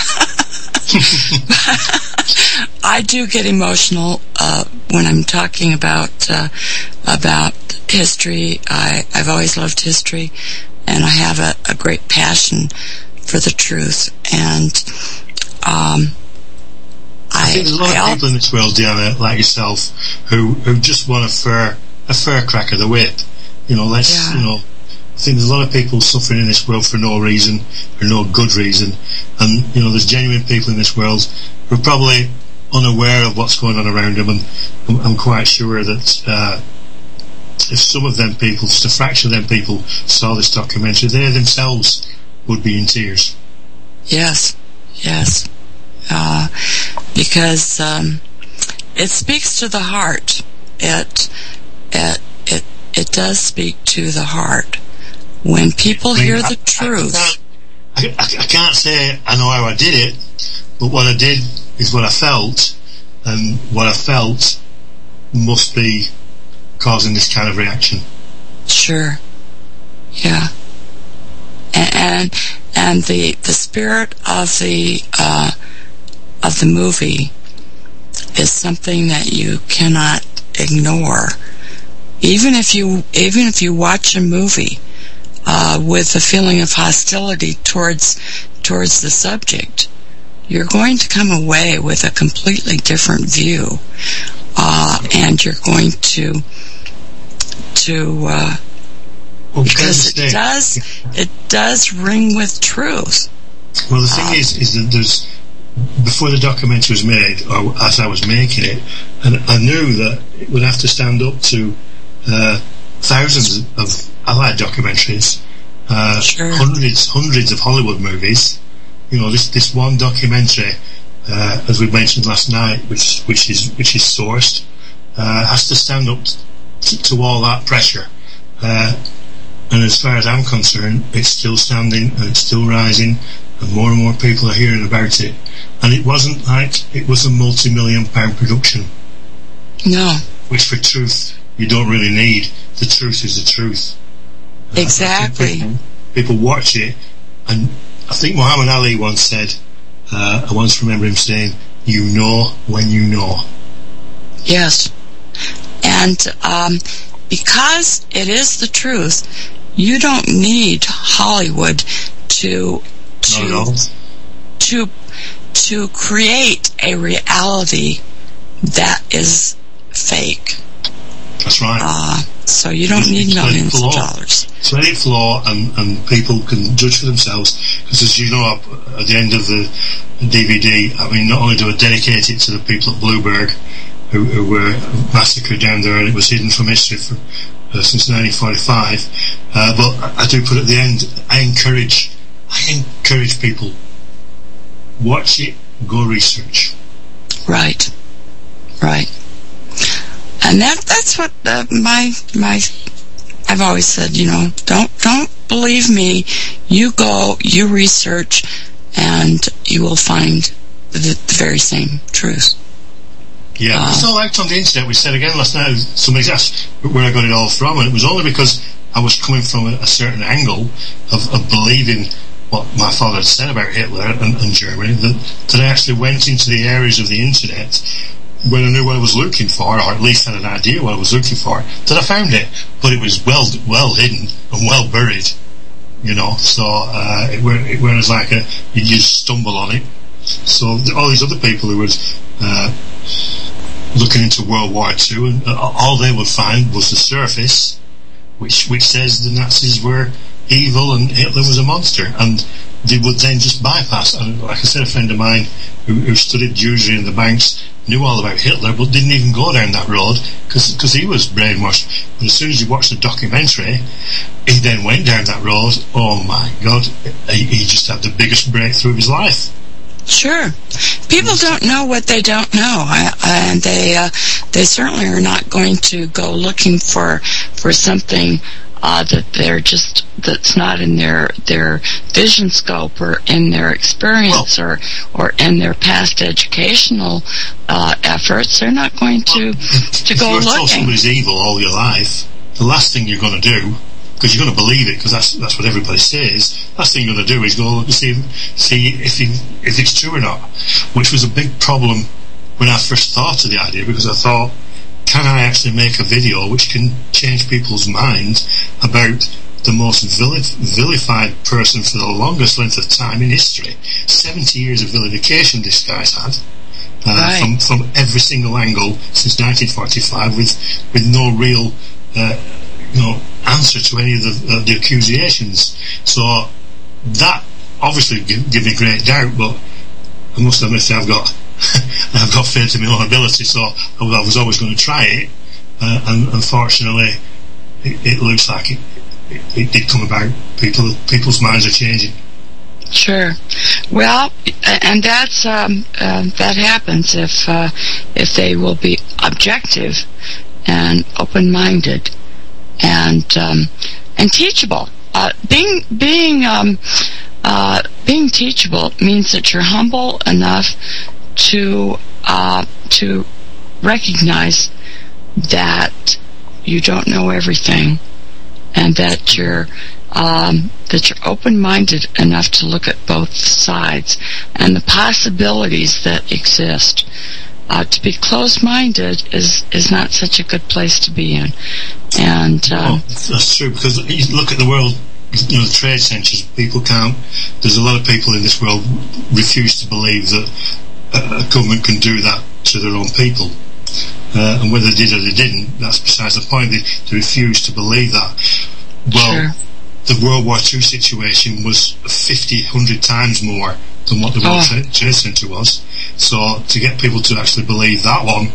I do get emotional uh, when I'm talking about uh, about history. I, I've always loved history, and I have a, a great passion for the truth. And um, I, I think there's a lot I of people in this world, Diana, like yourself, who, who just want a fair a fair crack of the whip. You know, let's yeah. you know. I think there's a lot of people suffering in this world for no reason, for no good reason, and you know, there's genuine people in this world who are probably unaware of what's going on around them, and I'm, I'm quite sure that uh, if some of them people, just a fraction of them people, saw this documentary, they themselves would be in tears. Yes, yes, uh, because um, it speaks to the heart. It, it, it, it does speak to the heart. When people I mean, hear I, the truth, I can't, I, I can't say I know how I did it, but what I did is what I felt, and what I felt must be causing this kind of reaction. Sure, yeah, and and, and the the spirit of the uh, of the movie is something that you cannot ignore. Even if you even if you watch a movie uh, with a feeling of hostility towards towards the subject, you're going to come away with a completely different view, uh, and you're going to to uh, well, because it does it does ring with truth. Well, the thing uh, is, is that there's before the documentary was made, or as I was making it, and I knew that it would have to stand up to uh, thousands of allied documentaries, uh, sure. hundreds, hundreds of Hollywood movies. You know, this this one documentary, uh, as we mentioned last night, which which is which is sourced, uh, has to stand up to, to all that pressure. Uh, and as far as I'm concerned, it's still standing and it's still rising, and more and more people are hearing about it. And it wasn't like it was a multi-million pound production. No. Which for truth you don't really need. The truth is the truth. Uh, exactly. People, people watch it, and I think Muhammad Ali once said, uh, I once remember him saying, "You know when you know." Yes. And um, because it is the truth, you don't need Hollywood to to to to create a reality that is fake. That's right. Uh, so you don't need millions of dollars. So let it flow, and, and people can judge for themselves. Because as you know, at the end of the D V D, I mean, not only do I dedicate it to the people at Blueberg who, who were massacred down there, and it was hidden from history for, uh, since nineteen forty-five, uh, but I do put at the end, I encourage, I encourage people, watch it, go research. Right, right. And that that's what uh, my my I've always said, you know, don't don't believe me. You go, you research, and you will find the, the very same truth. Yeah, uh, it's all out on the internet. We said again last night, somebody asked where I got it all from, and it was only because I was coming from a, a certain angle of, of believing what my father had said about Hitler and, and Germany, that, that I actually went into the areas of the internet when I knew what I was looking for, or at least had an idea what I was looking for, that I found it. But it was well well hidden and well buried, you know, so uh, it, weren't, it weren't as like a, you just stumble on it. So all these other people who was uh, looking into World War Two, and uh, all they would find was the surface, which which says the Nazis were evil and Hitler was a monster, and they would then just bypass. And like I said, a friend of mine who, who studied Jewry in the banks knew all about Hitler, but didn't even go down that road because he was brainwashed. But as soon as he watched the documentary, he then went down that road. Oh my God, he, he just had the biggest breakthrough of his life. Sure, people don't know what they don't know, I, I, and they uh, they certainly are not going to go looking for for something uh, that they're just, that's not in their their vision scope or in their experience well, or or in their past educational uh, efforts, they're not going to well, to if go you're looking. told somebody's evil all your life, the last thing you're going to do, because you're going to believe it, because that's that's what everybody says. Last thing you're going to do is go look and see see if you, if it's true or not, which was a big problem when I first thought of the idea, because I thought, can I actually make a video which can change people's minds about the most vilif- vilified person for the longest length of time in history? seventy years of vilification this guy's had, uh, right. from from every single angle since nineteen forty-five, with with no real uh, you know answer to any of the, uh, the accusations. So that obviously give, give me great doubt, but I must admit I've got I've got faith in my own ability, so I was always going to try it, uh, and unfortunately it, it looks like it, it, it did come about. People people's minds are changing. Sure. Well, and that's um, uh, that happens if uh, if they will be objective and open-minded and um, and teachable. Uh, being being um, uh, being teachable means that you're humble enough to uh, to recognize that you don't know everything, and that you're um, that you're open-minded enough to look at both sides and the possibilities that exist. Uh, to be closed-minded is is not such a good place to be in, and um, oh, that's true, because you look at the world. You know, the trade centres. People can't. There's a lot of people in this world refuse to believe that a government can do that to their own people, uh, and whether they did or they didn't, that's besides the point. They, they refuse to believe that. Well, sure. The World War Two situation was fifty, one hundred times more than what the World oh. Trade, Trade Centre was. So to get people to actually believe that one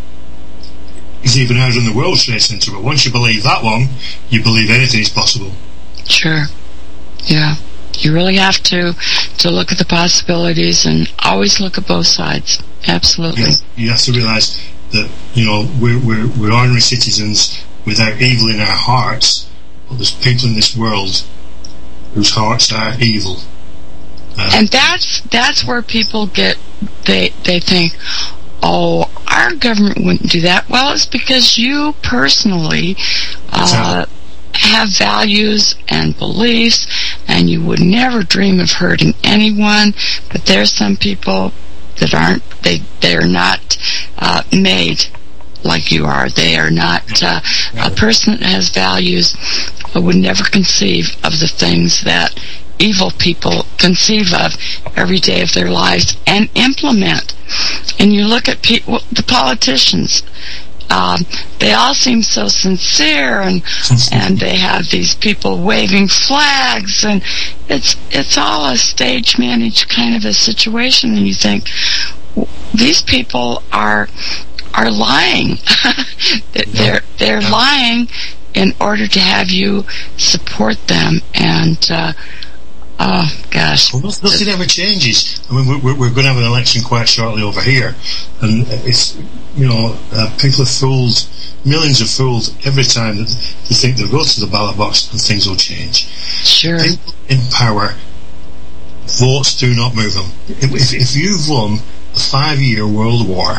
is even harder than the World Trade Centre. But once you believe that one, you believe anything is possible. Sure. Yeah. You really have to to look at the possibilities and always look at both sides. Absolutely. You, you have to realise that, you know, we're, we're, we're ordinary citizens without evil in our hearts, but there's people in this world whose hearts are evil. Uh, and that's that's where people get, they they think, oh, our government wouldn't do that. Well, it's because you personally uh, have values and beliefs, and you would never dream of hurting anyone. But there's some people that aren't, they they're not uh, made like you are. They are not, uh, a person that has values would never conceive of the things that evil people conceive of every day of their lives and implement. And you look at people, the politicians, um, they all seem so sincere, and and they have these people waving flags, and it's it's all a stage managed kind of a situation. And you think, these people are are lying. they're they're yeah. lying in order to have you support them. And uh, oh gosh, well, nothing ever changes. I mean, we're, we're going to have an election quite shortly over here, and it's, you know, uh, people are fooled. Millions are fooled every time that they think they'll go to the ballot box and things will change. Sure. People in power, votes do not move them. If, if you've won a five-year world war,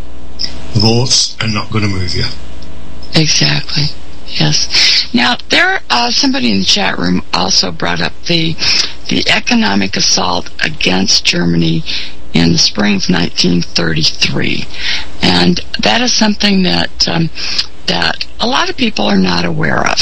votes are not going to move you. Exactly. Yes. Now, there, uh, somebody in the chat room also brought up the the economic assault against Germany in the spring of nineteen thirty-three, and that is something that um, that a lot of people are not aware of.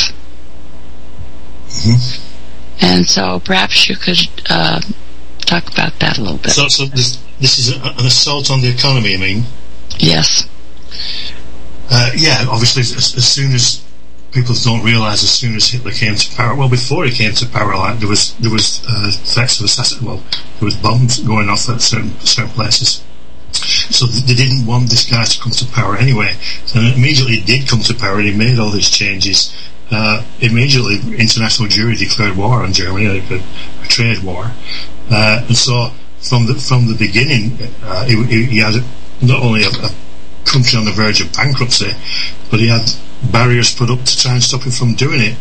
Mm-hmm. And so, perhaps you could uh, talk about that a little bit. So, so this this is a, an assault on the economy, I mean. Yes. Uh, yeah, obviously, as, as soon as people don't realise, as soon as Hitler came to power, well, before he came to power, like there was there was uh, threats of assassin. Well, there was bombs going off at certain certain places. So they didn't want this guy to come to power anyway. So immediately he did come to power, and he made all these changes. Uh, immediately, international jury declared war on Germany, like a, a trade war, uh, and so from the from the beginning, uh, he, he had not only a, a country on the verge of bankruptcy, but he had barriers put up to try and stop him from doing it.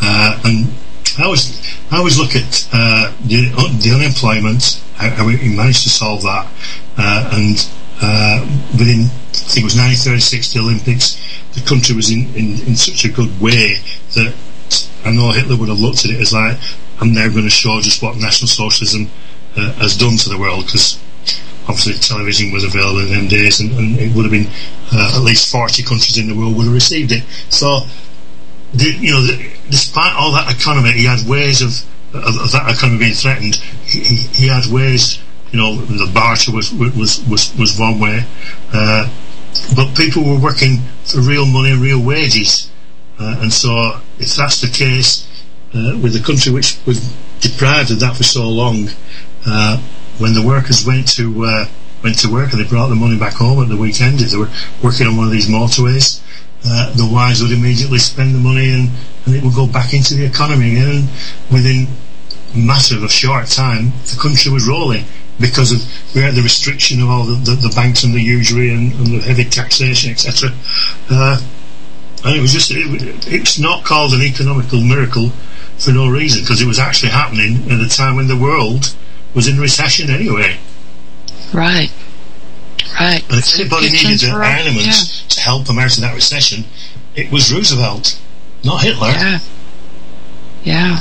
uh, and I always I always look at uh, the, the unemployment, how, how we managed to solve that, uh, and uh, within I think it was nineteen thirty-six, the Olympics, the country was in, in, in such a good way that I know Hitler would have looked at it as like, I'm now going to show just what National Socialism uh, has done to the world, because obviously television was available in them days, and, and it would have been uh, at least forty countries in the world would have received it. So, the, you know, the, despite all that economy, he had ways of, of, of that economy being threatened. He, he, he had ways, you know, the barter was was was, was one way, uh, but people were working for real money and real wages, uh, and so if that's the case, uh, with a country which was deprived of that for so long, uh, when the workers went to uh, went to work and they brought the money back home at the weekend, if they were working on one of these motorways, uh, the wives would immediately spend the money and, and it would go back into the economy again, and within massive of short time the country was rolling, because of we had the restriction of all the, the, the banks and the usury and, and the heavy taxation, et cetera. Uh, and it was just it, it's not called an economical miracle for no reason, because it was actually happening at a time when the world was in recession anyway. Right. Right. And if anybody needed the armaments yeah. to help them out of that recession, it was Roosevelt, not Hitler. Yeah. Yeah.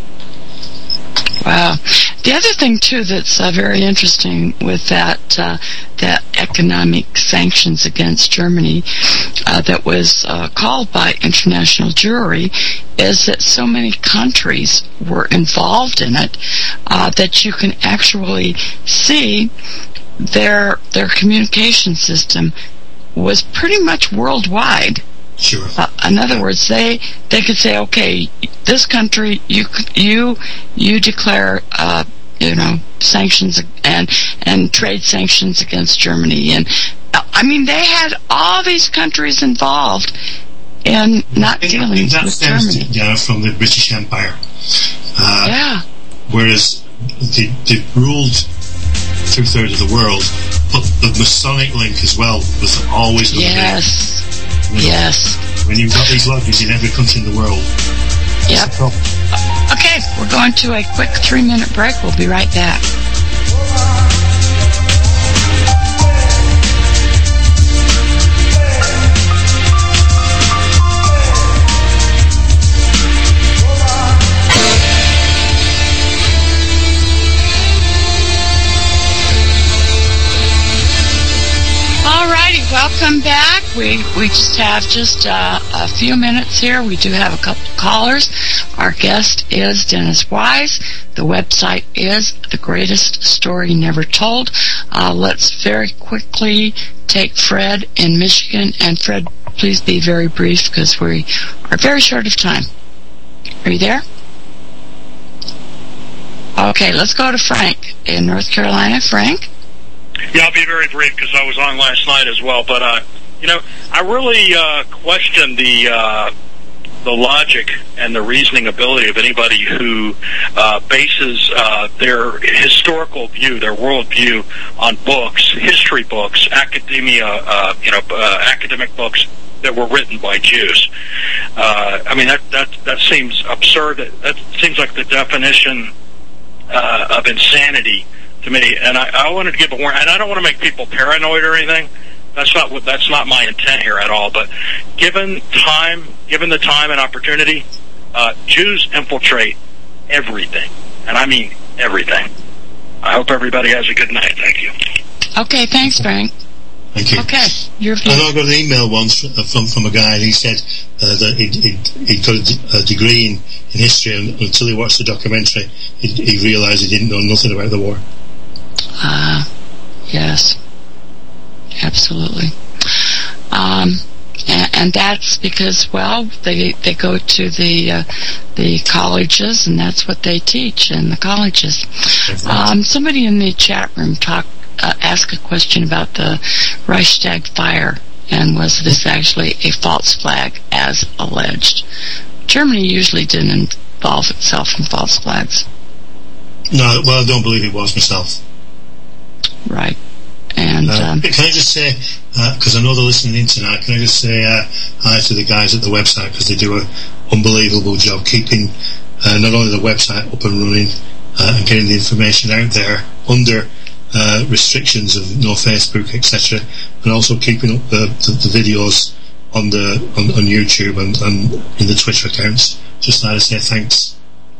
Wow. The other thing too that's uh, very interesting with that uh, that economic sanctions against Germany uh, that was uh, called by international jury is that so many countries were involved in it uh, that you can actually see their their communication system was pretty much worldwide. Sure. Uh, in other words, they they could say, okay, this country, you you you declare, uh, you know, sanctions and and trade sanctions against Germany, and uh, I mean, they had all these countries involved in not in, dealing in that with Germany. Yeah, from the British Empire. Uh, yeah. Whereas they, they ruled two thirds of the world, but the Masonic link as well was always going to be. Yes. You know, yes. When you've got these lodges in every country in the world. Yep. Okay, we're going to a quick three-minute break. We'll be right back. Welcome back. We we just have just uh, a few minutes here. We do have a couple callers. Our guest is Dennis Wise. The website is The Greatest Story Never Told. Uh, let's very quickly take Fred in Michigan. And Fred, please be very brief because we are very short of time. Are you there? Okay, let's go to Frank in North Carolina. Frank? Yeah, I'll be very brief because I was on last night as well. But, uh, you know, I really uh, question the uh, the logic and the reasoning ability of anybody who uh, bases uh, their historical view, their world view, on books, history books, academia, uh, you know, uh, academic books that were written by Jews. Uh, I mean, that, that, that seems absurd. That seems like the definition uh, of insanity to me, and I, I wanted to give a warning, and I don't want to make people paranoid or anything. That's not what, that's not my intent here at all. But given time, given the time and opportunity, uh, Jews infiltrate everything, and I mean everything. I hope everybody has a good night. Thank you. Okay, thanks, Frank. Thank you. Okay, your view. I know I got an email once from from a guy, and he said uh, that he'd, he'd, he'd got a, a degree in, in history, and until he watched the documentary, he, he realised he didn't know nothing about the war. Ah, uh, yes, absolutely. Um, and, and that's because, well, they they go to the uh, the colleges, and that's what they teach in the colleges. Um, somebody in the chat room talked, uh, asked a question about the Reichstag fire, and was this actually a false flag, as alleged? Germany usually didn't involve itself in false flags. No, well, I don't believe it was myself. Right. And uh, um, can I just say, because uh, I know they're listening in tonight, can I just say uh, hi to the guys at the website, because they do a, unbelievable job keeping uh, not only the website up and running uh, and getting the information out there under uh, restrictions of no Facebook, et cetera, and also keeping up the, the, the videos on the on, on YouTube and, and in the Twitter accounts. Just like to say thanks.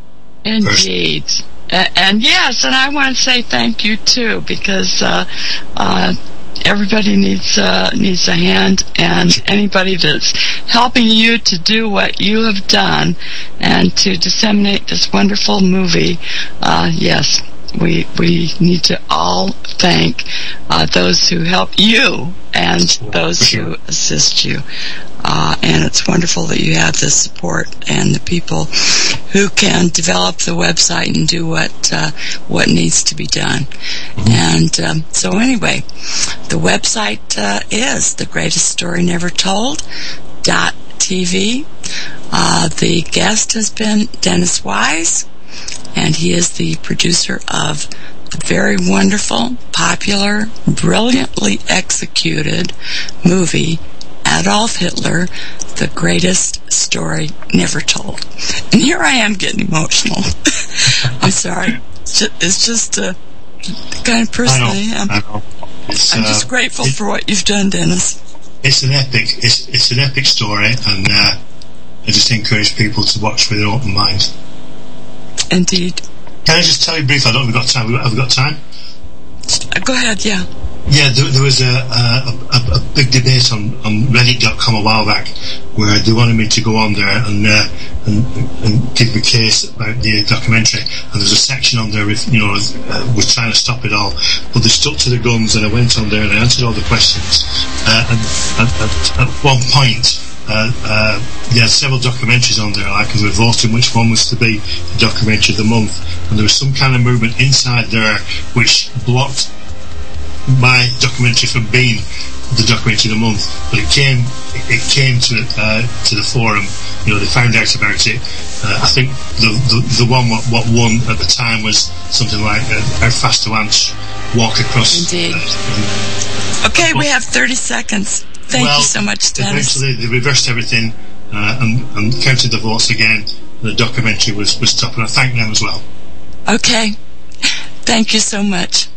Indeed. Uh, and yes, and I want to say thank you too, because uh, uh, everybody needs uh, needs a hand, and anybody that's helping you to do what you have done and to disseminate this wonderful movie. Uh, yes, we we need to all thank uh, those who help you and those who assist you. Uh, and it's wonderful that you have the support and the people who can develop the website and do what uh, what needs to be done. And um, so anyway, the website uh, is The Greatest Story Never Told dot T V. Uh, the guest has been Dennis Wise, and he is the producer of the very wonderful, popular, brilliantly executed movie Adolf Hitler, The Greatest Story Never Told. And here I am getting emotional. I'm sorry. It's just uh, the kind of person I, I am. I know. I'm uh, just grateful it, for what you've done, Dennis. It's an epic. It's it's an epic story, and uh, I just encourage people to watch with an open mind. Indeed. Can I just tell you briefly? I don't know if we've got time. Have we got time? Uh, go ahead. Yeah. Yeah, there, there was a, a, a, a big debate on, on Reddit dot com a while back where they wanted me to go on there and, uh, and, and give a case about the documentary. And there's a section on there, if, you know, uh, we're trying to stop it all. But they stuck to the guns, and I went on there and I answered all the questions. Uh, and at, at, at one point, uh, uh, there are several documentaries on there. I can be voting which one was to be the documentary of the month. And there was some kind of movement inside there which blocked my documentary from being the documentary of the month, but it came it, it came to uh, to the forum. You know, they found out about it. Uh, I think the, the the one what, what won at the time was something like uh, "How Fast to Ants Walk Across." Indeed. Uh, okay, we have thirty seconds. Thank well, you so much, Dennis. Eventually, they reversed everything uh, and, and counted the votes again. The documentary was was top, and I thank them as well. Okay, thank you so much.